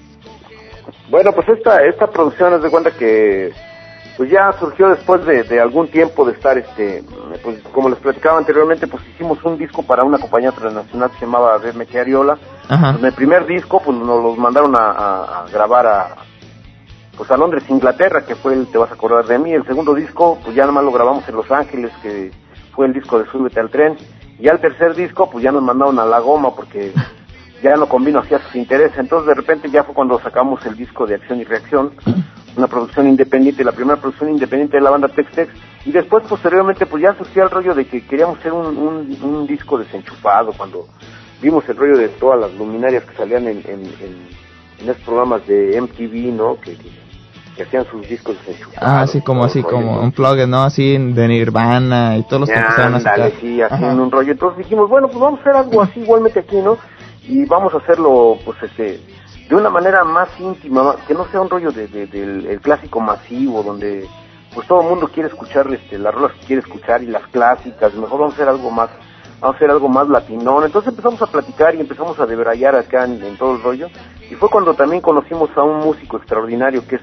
Bueno, pues esta producción, haz de cuenta que pues ya surgió después de algún tiempo de estar, pues como les platicaba anteriormente, pues hicimos un disco para una compañía transnacional que se llamaba BMG Ariola. Pues en el primer disco, pues nos los mandaron a grabar a Londres, Inglaterra, que fue Te vas a acordar de mí. El segundo disco, pues ya nomás lo grabamos en Los Ángeles, que fue el disco de Súbete al tren. Y ya el tercer disco, pues ya nos mandaron a La Goma, porque ya no convino hacia sus intereses. Entonces de repente ya fue cuando sacamos el disco de Acción y Reacción, una producción independiente, la primera producción independiente de la banda Tex-Tex. Y después, posteriormente, pues ya surgió el rollo de que queríamos hacer un disco desenchufado, cuando vimos el rollo de todas las luminarias que salían en esos programas de MTV, ¿no? Que hacían sus discos desenchufados. Así como un plug, ¿no? Así de Nirvana y todos los que empezaron a sacar. Sí, haciendo un rollo. Entonces dijimos, bueno, pues vamos a hacer algo así igualmente aquí, ¿no? Y vamos a hacerlo, pues, de una manera más íntima, que no sea un rollo del clásico masivo, donde, pues, todo el mundo quiere escuchar, las rolas que quiere escuchar y las clásicas. Mejor vamos a hacer algo más latinón. Entonces empezamos a platicar y empezamos a debrayar acá en todo el rollo. Y fue cuando también conocimos a un músico extraordinario que es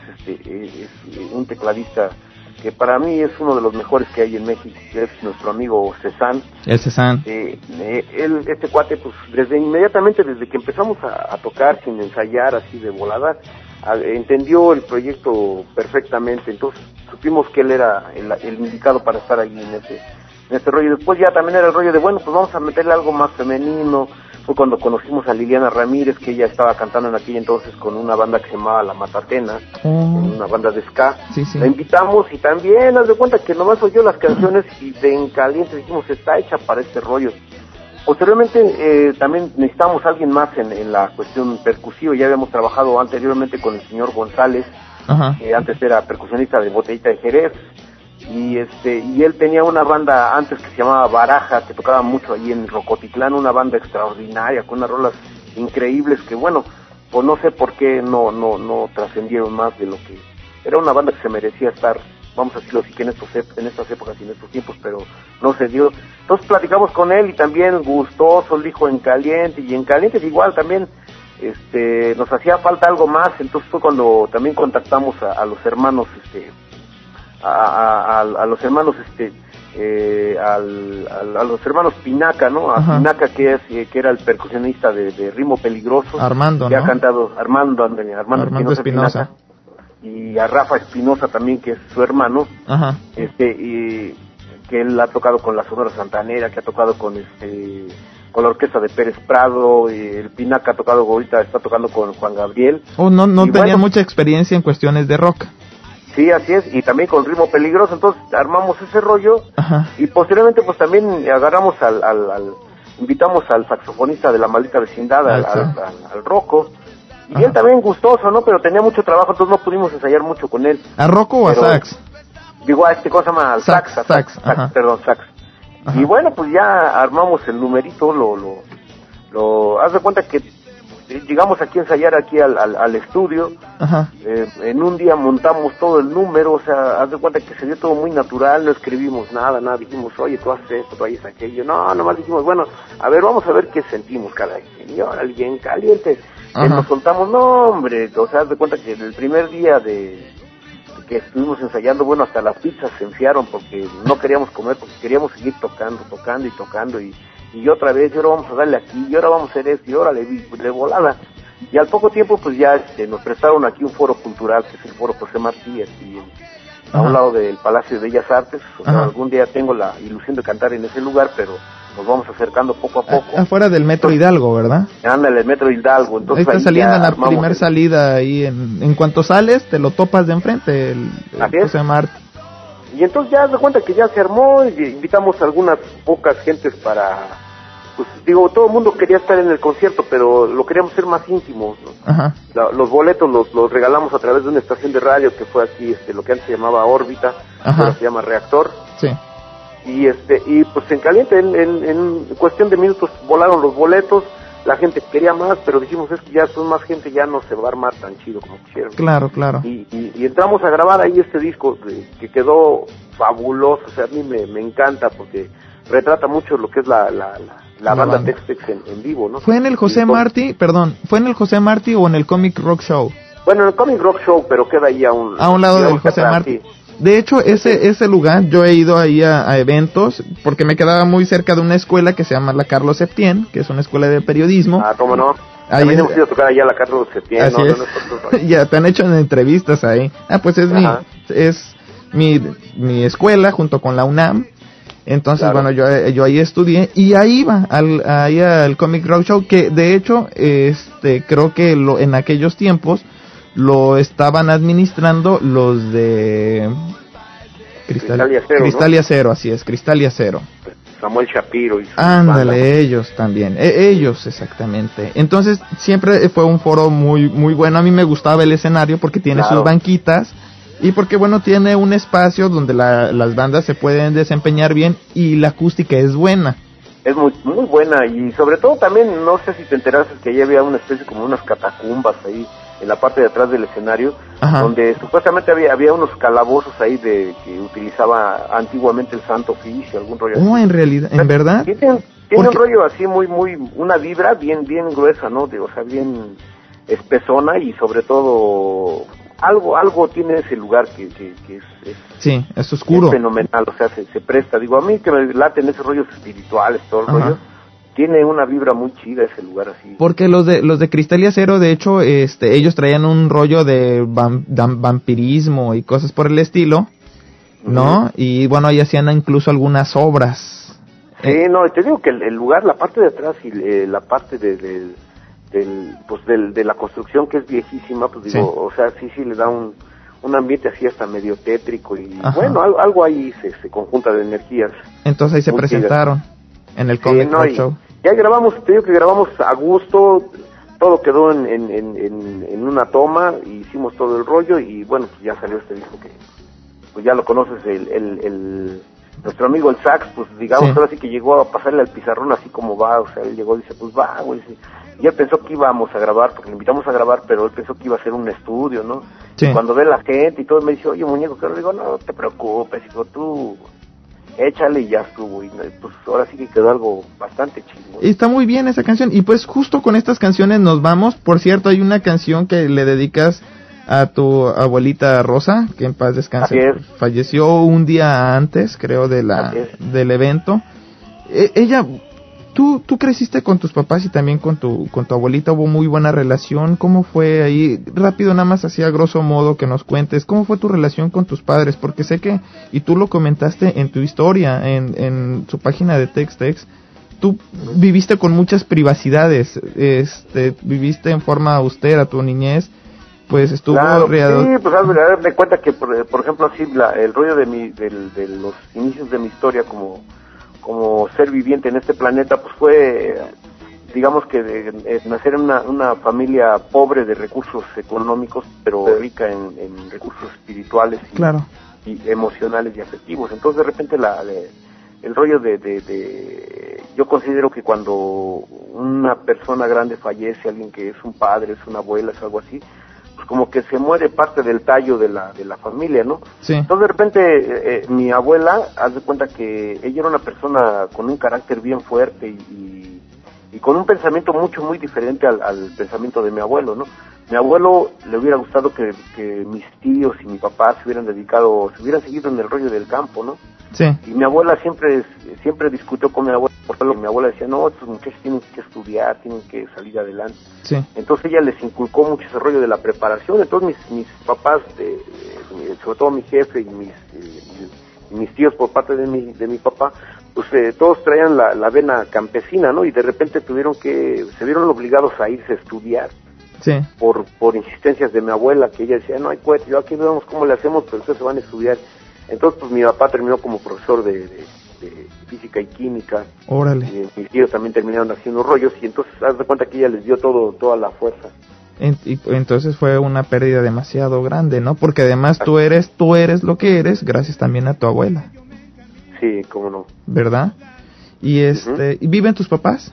un tecladista que para mí es uno de los mejores que hay en México, que es nuestro amigo Cezanne. El Cezanne. Este cuate, pues inmediatamente desde que empezamos a tocar sin ensayar así de volada, entendió el proyecto perfectamente. Entonces supimos que él era el indicado para estar ahí en este rollo. Después ya también era el rollo de, bueno, pues vamos a meterle algo más femenino. Fue cuando conocimos a Liliana Ramírez, que ella estaba cantando en aquel entonces con una banda que se llamaba La Matatena, una banda de ska. Sí. La invitamos y también, haz de cuenta que nomás oyó las canciones y de en caliente dijimos, está hecha para este rollo. Posteriormente también necesitamos a alguien más en la cuestión percusiva. Ya habíamos trabajado anteriormente con el señor González, que antes era percusionista de Botellita de Jerez. Y él tenía una banda antes que se llamaba Baraja, que tocaba mucho ahí en Rocotitlán, una banda extraordinaria con unas rolas increíbles que, bueno, pues no sé por qué no trascendieron más de lo que era. Una banda que se merecía estar, vamos a decirlo así, que en estas épocas y en estos tiempos, pero no se dio. Entonces platicamos con él y también gustoso, él dijo en caliente, y en caliente igual también nos hacía falta algo más. Entonces fue cuando también contactamos a los hermanos a los hermanos Pinaca, ¿no? A Pinaca, que era el percusionista de Ritmo Peligroso. Armando, que ¿no? ha cantado Armando Espinosa. Y a Rafa Espinosa también, que es su hermano. Y que él ha tocado con la Sonora Santanera, que ha tocado con la orquesta de Pérez Prado. El Pinaca ha tocado, ahorita está tocando con Juan Gabriel. No tenía mucha experiencia en cuestiones de rock. Sí, así es, y también con Ritmo Peligroso. Entonces armamos ese rollo. Y posteriormente pues también agarramos invitamos al saxofonista de La Maldita Vecindad, al Rocco, y él también gustoso, ¿no? Pero tenía mucho trabajo, entonces no pudimos ensayar mucho con él. ¿A Rocco o a sax? Digo, cosa más, sax. Y bueno, pues ya armamos el numerito, haz de cuenta que llegamos aquí a ensayar aquí al estudio. En un día montamos todo el número, o sea, haz de cuenta que se dio todo muy natural, no escribimos nada, dijimos, oye, tú haces esto, tú haces aquello. No, nomás dijimos, bueno, a ver, vamos a ver qué sentimos cada señor, alguien caliente. Nos soltamos, no, hombre, o sea, haz de cuenta que el primer día que estuvimos ensayando, bueno, hasta las pizzas se enfriaron porque no queríamos comer, porque queríamos seguir tocando y otra vez, y ahora vamos a darle aquí, y ahora vamos a hacer esto, y ahora de volada. Y al poco tiempo pues ya nos prestaron aquí un foro cultural, que es el Foro José Martí, aquí a un lado del Palacio de Bellas Artes. O sea, algún día tengo la ilusión de cantar en ese lugar, pero nos vamos acercando poco a poco. Afuera del Metro Hidalgo, ¿verdad? Ándale, el Metro Hidalgo. Entonces, ahí está saliendo en la primera salida, ahí en cuanto sales, te lo topas de enfrente, el José Martí. Y entonces ya se cuenta que ya se armó, y invitamos a algunas pocas gentes para, pues digo, todo el mundo quería estar en el concierto, pero lo queríamos hacer más íntimo, ¿no? Ajá. Los boletos los regalamos a través de una estación de radio que fue aquí, lo que antes se llamaba Órbita, ahora se llama Reactor. Sí. Y pues en caliente, en cuestión de minutos volaron los boletos. La gente quería más, pero dijimos, es que ya son más gente, ya no se va a armar tan chido como quisieron. Claro. Y entramos a grabar ahí este disco que quedó fabuloso. O sea, a mí me encanta porque retrata mucho lo que es la banda Tex-Tex en vivo, ¿no? ¿Fue en el José Martí o en el Comic Rock Show? Bueno, en el Comic Rock Show, pero queda ahí a un lado del José Martí. De hecho, ese lugar, yo he ido ahí a eventos, porque me quedaba muy cerca de una escuela que se llama la Carlos Septién, que es una escuela de periodismo. Ah, ¿cómo no? También hemos ido a tocar allá a la Carlos Septién. Así es. Ya, te han hecho entrevistas ahí. Pues es mi escuela junto con la UNAM. Entonces, bueno, yo ahí estudié y ahí iba al Comic Rock Show, que de hecho, creo que en aquellos tiempos lo estaban administrando los de Cristal y Acero, Cristal y Acero, así es, Cristal y Acero. Samuel Shapiro y ándale, ellos también, ellos exactamente. Entonces siempre fue un foro muy muy bueno. A mí me gustaba el escenario porque tiene sus banquitas y porque bueno, tiene un espacio donde las bandas se pueden desempeñar bien y la acústica es buena. Es muy muy buena, y sobre todo también, no sé si te enteraste que ahí había una especie como unas catacumbas ahí en la parte de atrás del escenario, donde supuestamente había unos calabozos ahí que utilizaba antiguamente el Santo Oficio, algún rollo así. En realidad, ¿en verdad? Tiene un rollo así muy, una vibra bien gruesa, ¿no? O sea, bien espesona, y sobre todo algo tiene ese lugar que sí, es oscuro. Es fenomenal, o sea, se presta. Digo, a mí que me laten esos rollos espirituales, todo el rollo, tiene una vibra muy chida ese lugar así. Porque los de Cristal y Acero, de hecho, ellos traían un rollo de vampirismo y cosas por el estilo, ¿no? Y bueno, ahí hacían incluso algunas obras. Sí, no, te digo que el lugar, la parte de atrás y la parte de la construcción, que es viejísima, pues digo, o sea, sí le da un ambiente así hasta medio tétrico, y bueno, algo ahí se conjunta de energías. Entonces ahí se presentaron en el Comic Rock Show. Ya grabamos, te digo que grabamos a gusto, todo quedó en una toma, y hicimos todo el rollo, y bueno, pues ya salió este disco que pues ya lo conoces, nuestro amigo el Sax, pues digamos, ahora sí que llegó a pasarle al pizarrón así como va. O sea, él llegó y dice, pues va, güey. Y él pensó que íbamos a grabar, porque le invitamos a grabar, pero él pensó que iba a ser un estudio, ¿no? Sí. Y cuando ve la gente y todo, me dice, oye, muñeco, que le digo, no te preocupes, hijo, tú échale, y ya estuvo. Y pues ahora sí que quedó algo bastante chido. Y está muy bien esa canción, y pues justo con estas canciones nos vamos. Por cierto, hay una canción que le dedicas a tu abuelita Rosa, que en paz descanse. Falleció un día antes, creo, del evento. Ella, tú creciste con tus papás y también con tu abuelita, hubo muy buena relación. ¿Cómo fue ahí? Rápido, nada más así a grosso modo, que nos cuentes cómo fue tu relación con tus padres, porque sé que, y tú lo comentaste en tu historia, en su página de Tex-Tex, tú viviste con muchas privacidades, viviste en forma austera tu niñez. Pues estuvo rodeado. Sí, pues a darme cuenta que, por ejemplo, así el rollo de los inicios de mi historia como ser viviente en este planeta, pues fue, digamos que nacer en una familia pobre de recursos económicos, pero rica en recursos espirituales y emocionales y afectivos. Entonces, de repente, el rollo yo considero que cuando una persona grande fallece, alguien que es un padre, es una abuela, es algo así, pues como que se muere parte del tallo de la familia, ¿no? Sí. Entonces de repente mi abuela, haz de cuenta que ella era una persona con un carácter bien fuerte y con un pensamiento muy diferente al pensamiento de mi abuelo, ¿no? Mi abuelo le hubiera gustado que mis tíos y mi papá se hubieran seguido en el rollo del campo, ¿no? Sí. Y mi abuela siempre discutió con mi abuelo, porque mi abuela decía, no, estos muchachos tienen que estudiar, tienen que salir adelante. Sí. Entonces ella les inculcó mucho ese rollo de la preparación. Entonces mis papás, sobre todo mi jefe y mis tíos por parte de mi papá, pues todos traían la vena campesina, ¿no? Y de repente se vieron obligados a irse a estudiar. Sí. Por insistencias de mi abuela, que ella decía, no hay cuete, yo aquí vemos cómo le hacemos, pero ustedes se van a estudiar. Entonces, pues mi papá terminó como profesor de física y química. Órale. Mis tíos también terminaron haciendo rollos, y entonces haz de cuenta que ella les dio toda la fuerza. Y entonces fue una pérdida demasiado grande, ¿no? Porque además tú eres lo que eres gracias también a tu abuela. Sí, cómo no. ¿Verdad? Y ¿y viven tus papás?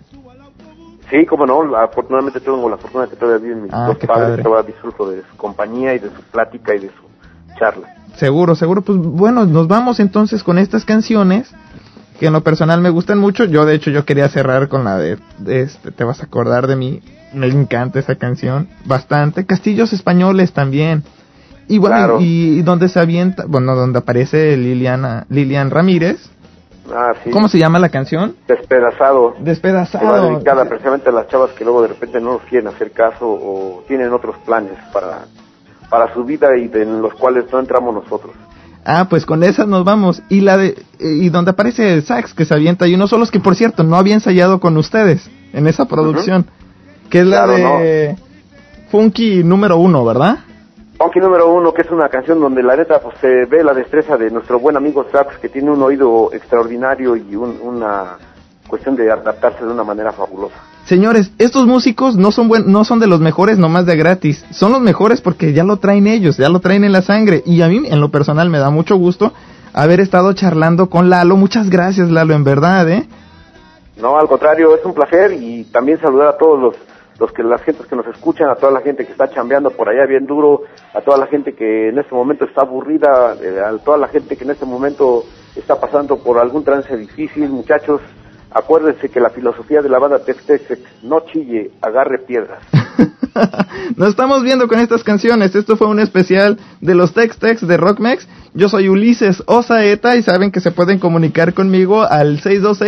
Sí, cómo no, afortunadamente tengo la fortuna de que todavía viven mis dos padres, todavía disfruto de su compañía y de su plática y de su charla. Seguro, pues bueno, nos vamos entonces con estas canciones que en lo personal me gustan mucho. Yo quería cerrar con la de Te vas a acordar de mí. Me encanta esa canción bastante. Castillos Españoles también. Y bueno, claro. y donde se avienta, donde aparece Lilian Ramírez. Ah, sí. ¿Cómo se llama la canción? Despedazado. Despedazado. Que va dedicada precisamente a las chavas que luego de repente no nos quieren hacer caso o tienen otros planes para su vida y en los cuales no entramos nosotros. Ah, pues con esas nos vamos. Y y donde aparece el sax que se avienta y unos solos que por cierto no había ensayado con ustedes en esa producción, que es la de Funky número 1, ¿verdad? Funky número 1, que es una canción donde la neta pues se ve la destreza de nuestro buen amigo Sax, que tiene un oído extraordinario y una cuestión de adaptarse de una manera fabulosa. Señores, estos músicos no son de los mejores nomás de gratis, son los mejores porque ya lo traen ellos, ya lo traen en la sangre, y a mí en lo personal me da mucho gusto haber estado charlando con Lalo. Muchas gracias, Lalo, en verdad, No, al contrario, es un placer, y también saludar a todos las gentes que nos escuchan, a toda la gente que está chambeando por allá bien duro, a toda la gente que en este momento está aburrida, a toda la gente que en este momento está pasando por algún trance difícil. Muchachos, acuérdense que la filosofía de la banda Tex-Tex, no chille, agarre piedras. Nos estamos viendo con estas canciones. Esto fue un especial de los Tex-Tex de Rockmex. Yo soy Ulises Osaeta y saben que se pueden comunicar conmigo al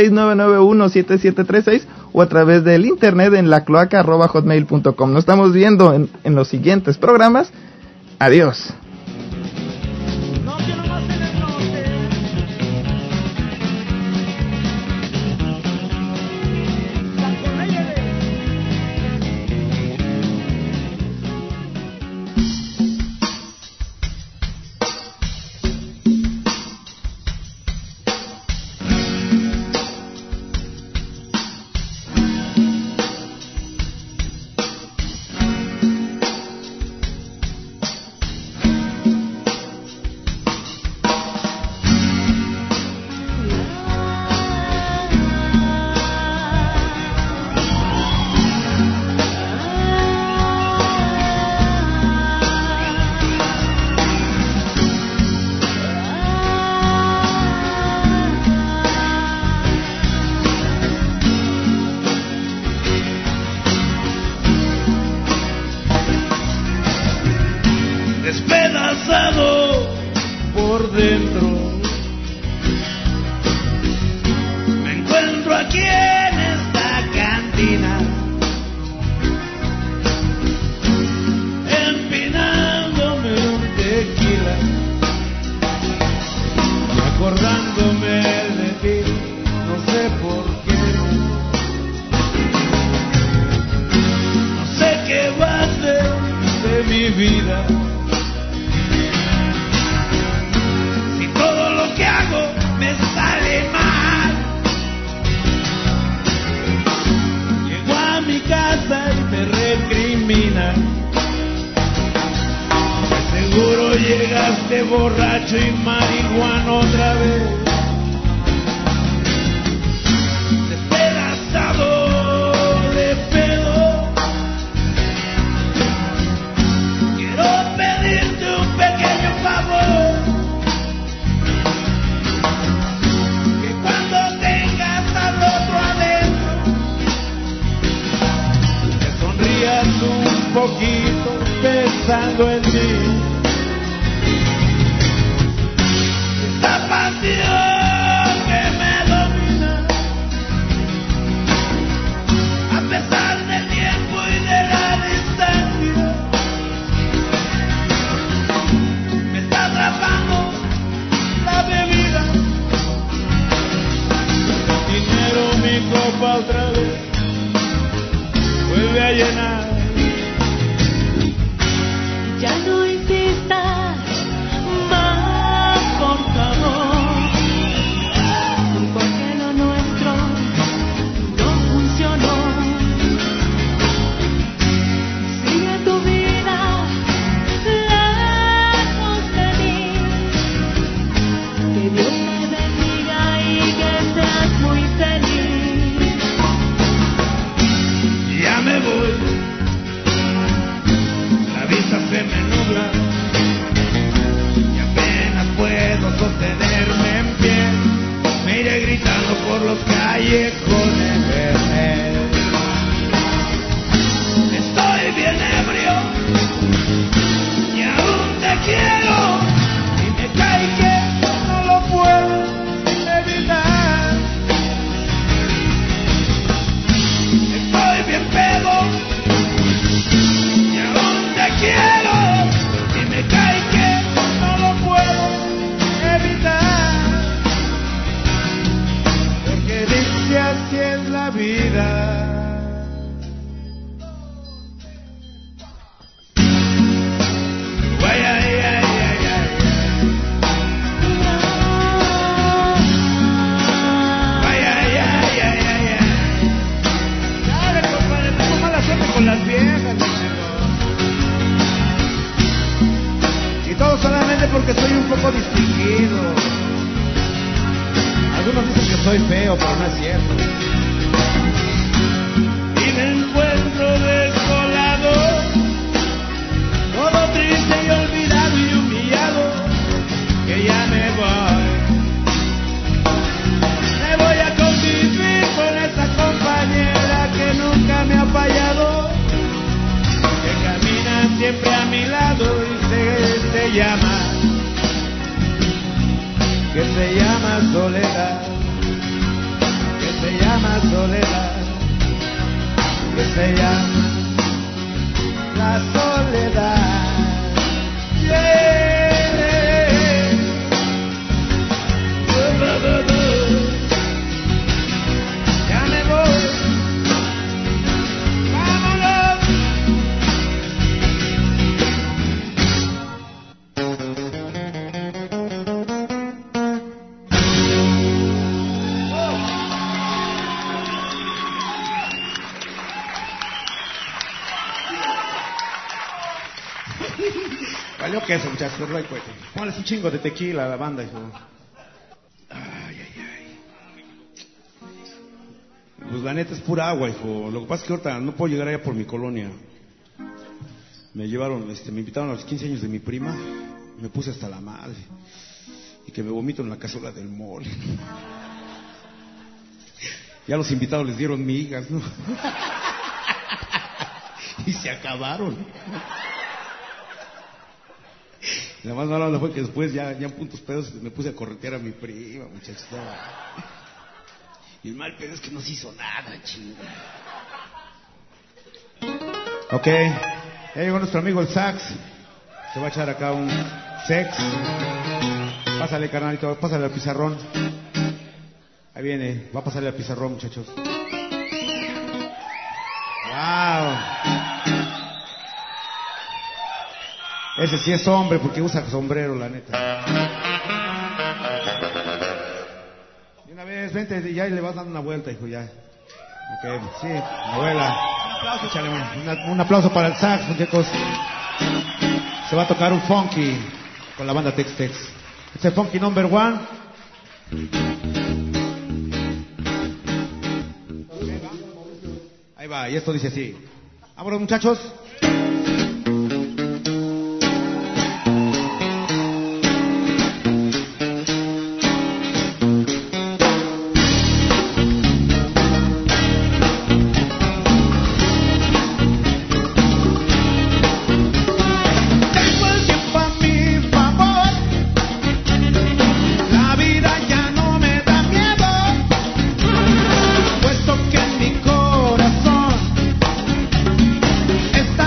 626-991-7736 o a través del internet en lacloaca@hotmail.com. Nos estamos viendo en los siguientes programas. Adiós. Despedazado por dentro, me encuentro aquí en esta cantina, empinándome un tequila y acordándome de ti, no sé por qué, no sé qué va a ser de mi vida. Que hago me sale mal. Llego a mi casa y me recrimina. Seguro llegaste borracho y marihuana otra vez. Despedazado de pedo. Quiero pedirte un pequeño favor. Un poquito pensando en ti. Esta pasión que me domina, a pesar del tiempo y de la distancia, me está atrapando la bebida. Dinero mi copa otra vez vuelve a llenar. Ya no insistas más viejo de estoy bien ebrio y aún te quiero y me cae que no lo puedo evitar. Estoy bien pedo y aún te quiero y me cae que no lo puedo evitar. Porque dice así es la vida. Con las viejas, y todo solamente porque soy un poco distinguido. Algunos dicen que soy feo, pero no es cierto. Y me encuentro desolado, todo triste y olvidado y humillado, que ya me voy a convivir con esa compañera que nunca me ha fallado, que camina siempre a mi lado y se llama soledad, que se llama soledad, que se llama la soledad. Yeah. Ya me voy. Valió queso, muchachos, pero no hay cuento. Póngales un chingo de tequila a la banda, hijo. Ay. Pues la neta es pura agua, hijo. Lo que pasa es que ahorita no puedo llegar allá por mi colonia. Me llevaron, me invitaron a los 15 años de mi prima. Me puse hasta la madre. Y que me vomito en la cazuela del mole. Ya los invitados les dieron migas, ¿no? Y se acabaron. La más mala fue que después ya en puntos pedos me puse a corretear a mi prima, muchachos. Y el mal pedo es que no se hizo nada, chinga. Ok, ya llegó nuestro amigo el sax. Se va a echar acá un sex. Pásale, carnalito, pásale al pizarrón. Ahí viene, va a pasarle al pizarrón, muchachos. Wow. Ese sí es hombre porque usa sombrero, la neta. Y una vez, vente, ya le vas dando una vuelta, hijo, ya. Ok, sí, abuela. Échale un aplauso para el sax, muchachos. Se va a tocar un funky con la banda Tex Tex. Este es Funky Number 1. Ahí va, y esto dice así. Vámonos, muchachos. Puesto que en mi corazón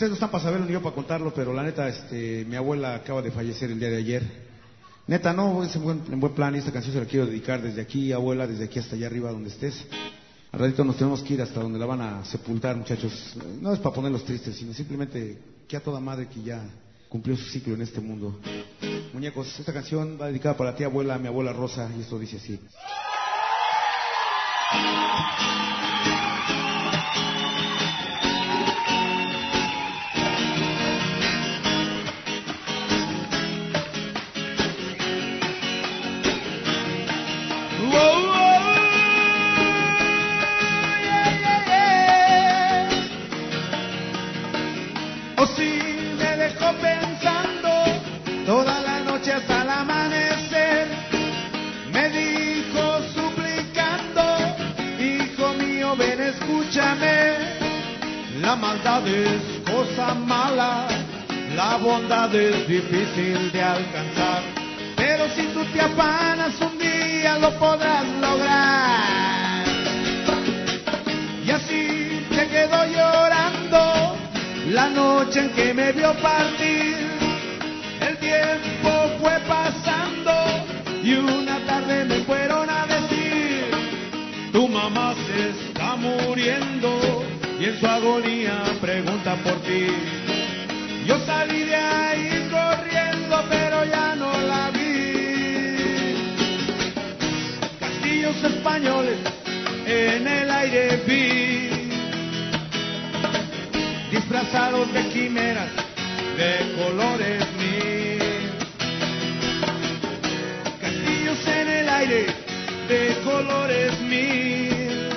ustedes no están para saberlo ni yo para contarlo, pero la neta, mi abuela acaba de fallecer el día de ayer. Neta, no, es en buen plan, y esta canción se la quiero dedicar desde aquí, abuela, desde aquí hasta allá arriba donde estés. Al ratito nos tenemos que ir hasta donde la van a sepultar, muchachos. No es para ponerlos tristes, sino simplemente que a toda madre que ya cumplió su ciclo en este mundo. Muñecos, esta canción va dedicada para ti, abuela, mi abuela Rosa, y esto dice así. La maldad es cosa mala, la bondad es difícil de alcanzar, pero si tú te afanas un día lo podrás lograr. Y así se quedó llorando la noche en que me vio partir. El tiempo fue pasando y una tarde me fueron a decir: tu mamá se está muriendo y en su agonía pregunta por ti. Yo salí de ahí corriendo, pero ya no la vi. Castillos españoles en el aire vi, disfrazados de quimeras de colores mil. Castillos en el aire de colores mil.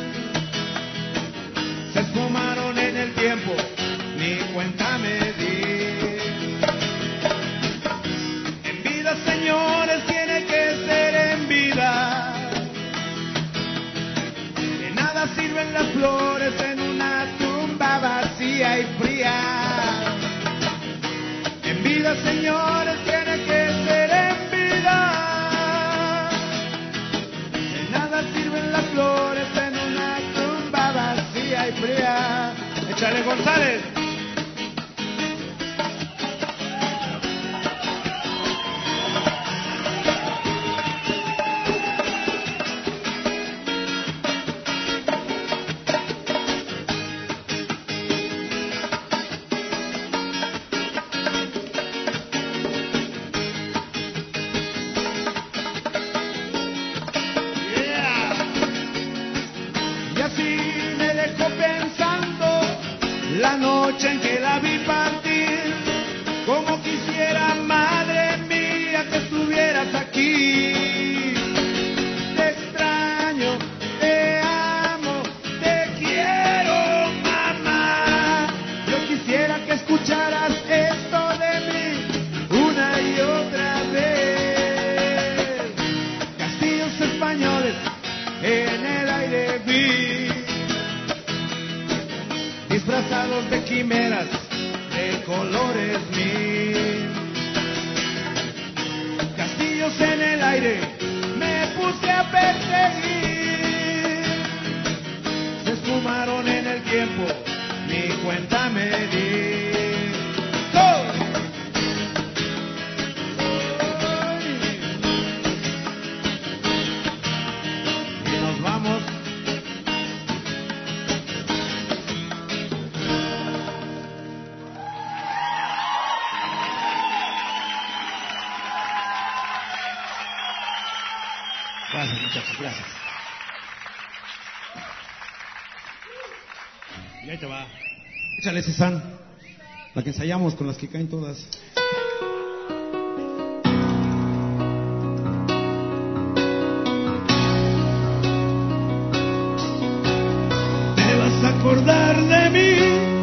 Se esfumaron en el tiempo, ni cuenta me di. En vida, señores, tiene que ser en vida. De nada sirven las flores en una tumba vacía y fría. En vida, señores, tiene que ser en vida. De nada sirven las flores en una tumba vacía y fría. Échale, González. En que la vi partir, como quisiera, madre mía, que estuvieras aquí. Te extraño, te amo, te quiero, mamá. Yo quisiera que escucharas esto de mí una y otra vez. Castillos españoles en el aire vi, disfrazados de quimeras de colores mil. Castillos en el aire me puse a perseguir. Se esfumaron en el tiempo, ni cuenta me di. Y nos vamos. Gracias, muchachos, gracias. Y ahí te va. Échale, Cezanne, la que ensayamos con las que caen todas. Te vas a acordar de mí,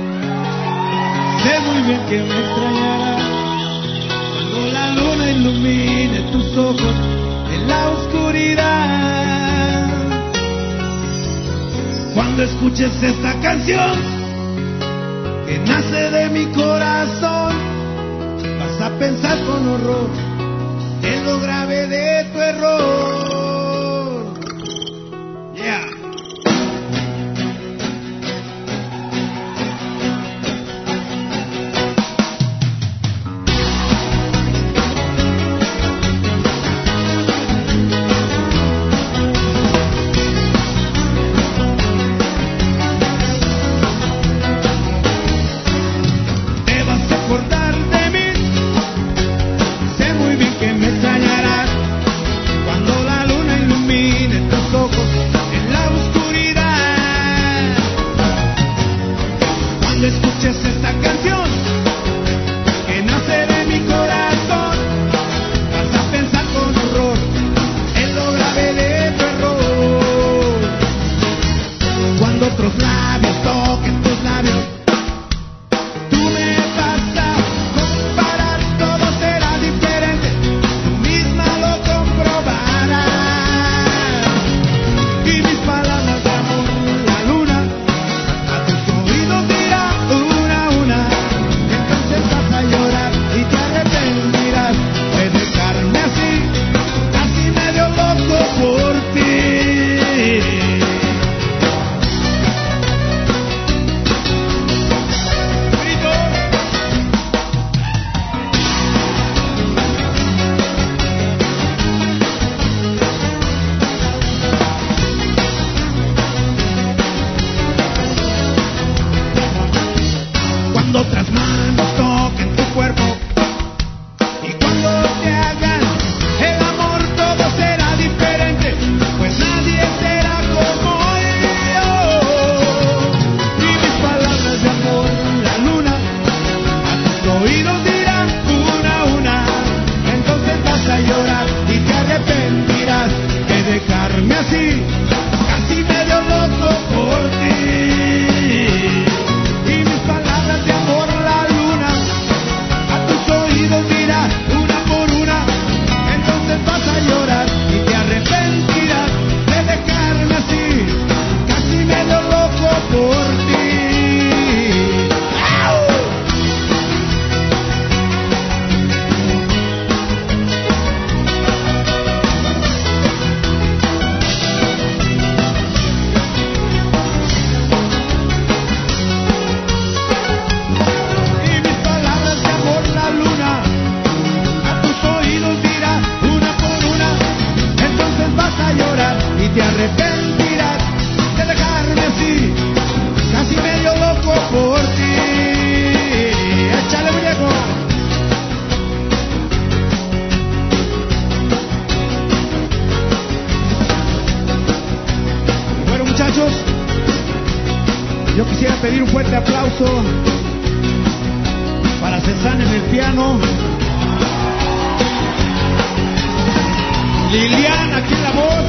sé muy bien que me extrañarás cuando la luna ilumine tus ojos en la oscuridad. Cuando escuches esta canción que nace de mi corazón, vas a pensar con horror en lo grave de tu error. Yeah. pedir un fuerte aplauso para Cezanne en el piano, Liliana aquí en la voz,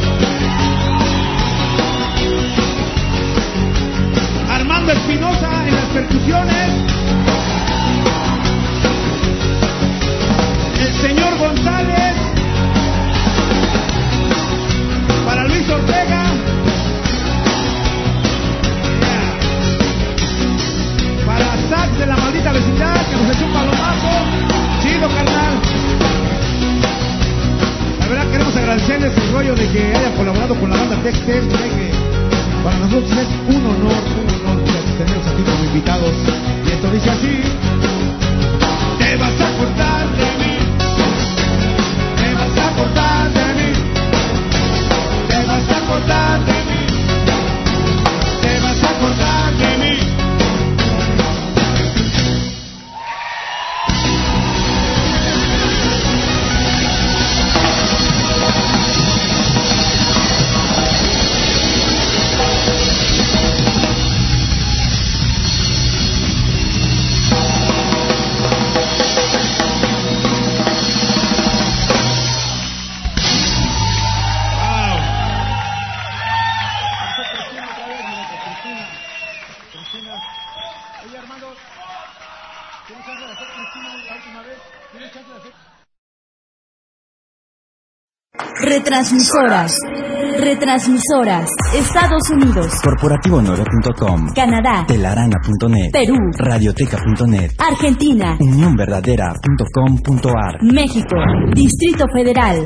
Armando Espinosa en las percusiones, el señor González, para Luis Ortega, para Zach de la maldita vecindad que nos echó un palomazo, chido carnal. La verdad queremos agradecerles el rollo de que hayan colaborado con la banda Tex-Tex, que para nosotros es un honor tenerlos aquí como invitados. Y esto dice así: te vas a acordar de mí, te vas a acordar de mí, te vas a acordar de mí, te vas a acordar de mí. Retransmisoras. Estados Unidos. Corporativo9.com. Canadá. Telarana.net. Perú. Radioteca.net. Argentina. Unionverdadera.com.ar. México. Distrito Federal.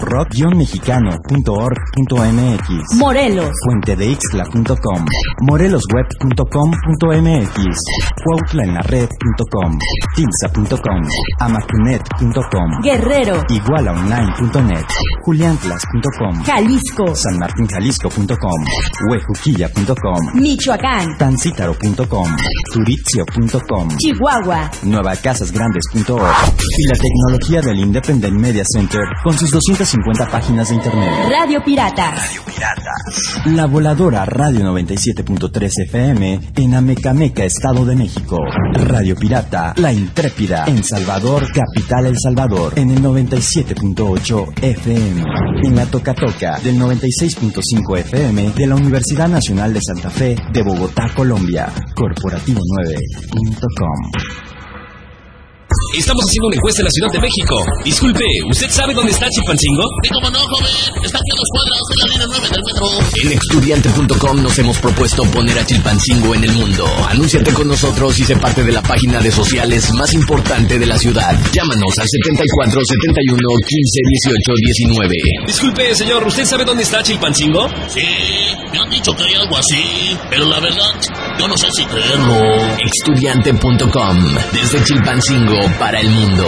rock-mexicano.org.mx. Morelos. Fuentedeixtla.com. morelosweb.com.mx. cuautlaenlared.com. timsa.com. amacunet.com. Guerrero. igualaonline.net. juliantlas.com. Jalisco. sanmartinjalisco.com. huejuquilla.com. Michoacán. tancítaro.com. turitzio.com. Chihuahua. nuevacasasgrandes.org. y la tecnología del Independent Media Center con sus 250 páginas de internet. Radio Pirata. La voladora Radio 97.3 FM en Amecameca, Estado de México. Radio Pirata, La Intrépida, en Salvador, capital El Salvador, en el 97.8 FM. En la Toca del 96.5 FM de la Universidad Nacional de Santa Fe de Bogotá, Colombia. Corporativo9.com. Estamos haciendo una encuesta en la Ciudad de México. Disculpe, ¿usted sabe dónde está Chilpancingo? ¿Cómo no, joven? Está aquí a 2 cuadras de la línea 9 del metro. En estudiante.com nos hemos propuesto poner a Chilpancingo en el mundo. Anúnciate con nosotros y sé parte de la página de sociales más importante de la ciudad. Llámanos al 74 71 15 18 19. Disculpe, señor, ¿usted sabe dónde está Chilpancingo? Sí, me han dicho que hay algo así, pero la verdad, yo no sé si creerlo. Estudiante.com, desde Chilpancingo para el mundo.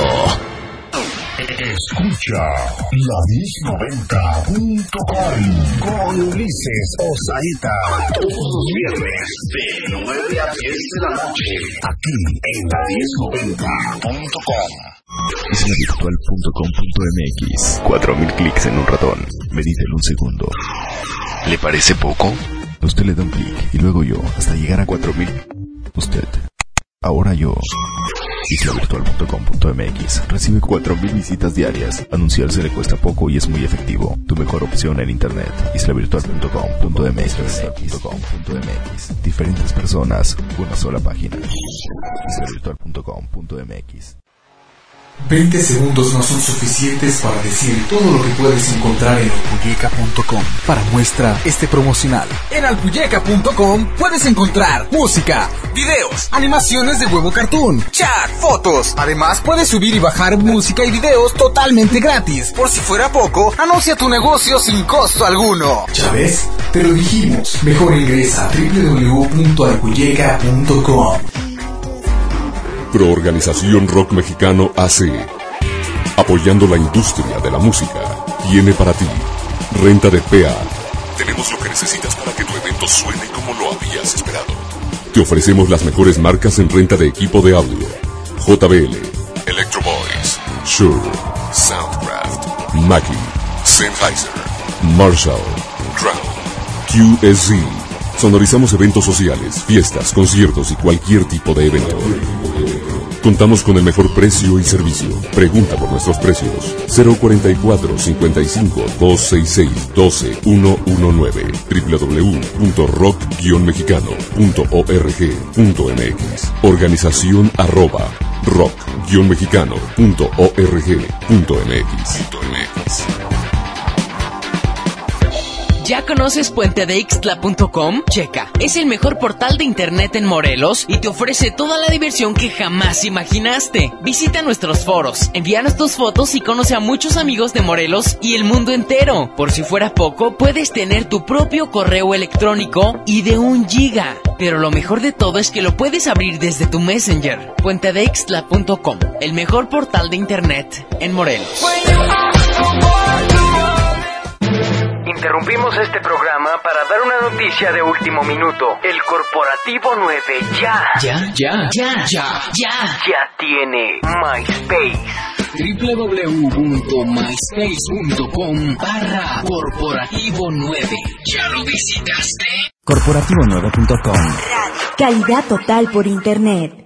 Escucha la 1090.com con Ulises Osaeta todos los viernes de 9 a 10 de la noche aquí en la 1090.com. Islavirtual.com.mx. 4000 clics en un ratón. Medítelo un segundo. ¿Le parece poco? Usted le da un clic y luego yo hasta llegar a 4000. Usted. Ahora yo. Islavirtual.com.mx. Recibe 4000 visitas diarias. Anunciarse le cuesta poco y es muy efectivo. Tu mejor opción en internet. Islavirtual.com.mx. Diferentes personas, una sola página. Islavirtual.com.mx. 20 segundos no son suficientes para decir todo lo que puedes encontrar en alpuyeca.com. Para muestra este promocional. En alpuyeca.com puedes encontrar música, videos, animaciones de Huevo Cartoon, chat, fotos. Además puedes subir y bajar música y videos totalmente gratis. Por si fuera poco, anuncia tu negocio sin costo alguno. ¿Ya ves? Te lo dijimos. Mejor ingresa a www.alpuyeca.com. Proorganización Rock Mexicano AC, apoyando la industria de la música, tiene para ti renta de PA. Tenemos lo que necesitas para que tu evento suene como lo habías esperado. Te ofrecemos las mejores marcas en renta de equipo de audio: JBL, Electro Voice, Shure, Soundcraft, Mackie, Sennheiser, Marshall, Crown, QSZ, Sonorizamos eventos sociales, fiestas, conciertos y cualquier tipo de evento. Contamos con el mejor precio y servicio. Pregunta por nuestros precios. 044 55 266 12119 www.rock-mexicano.org.mx. Organización @rock-mexicano.org.mx. ¿Ya conoces puentedeixtla.com? Checa, es el mejor portal de internet en Morelos y te ofrece toda la diversión que jamás imaginaste. Visita nuestros foros, envíanos tus fotos y conoce a muchos amigos de Morelos y el mundo entero. Por si fuera poco, puedes tener tu propio correo electrónico y de 1 giga. Pero lo mejor de todo es que lo puedes abrir desde tu Messenger. puentedeixtla.com, el mejor portal de internet en Morelos. Interrumpimos este programa para dar una noticia de último minuto. El Corporativo 9 ya tiene MySpace. www.myspace.com/corporativo9. ¿Ya lo visitaste? Corporativo9.com. Calidad total por internet.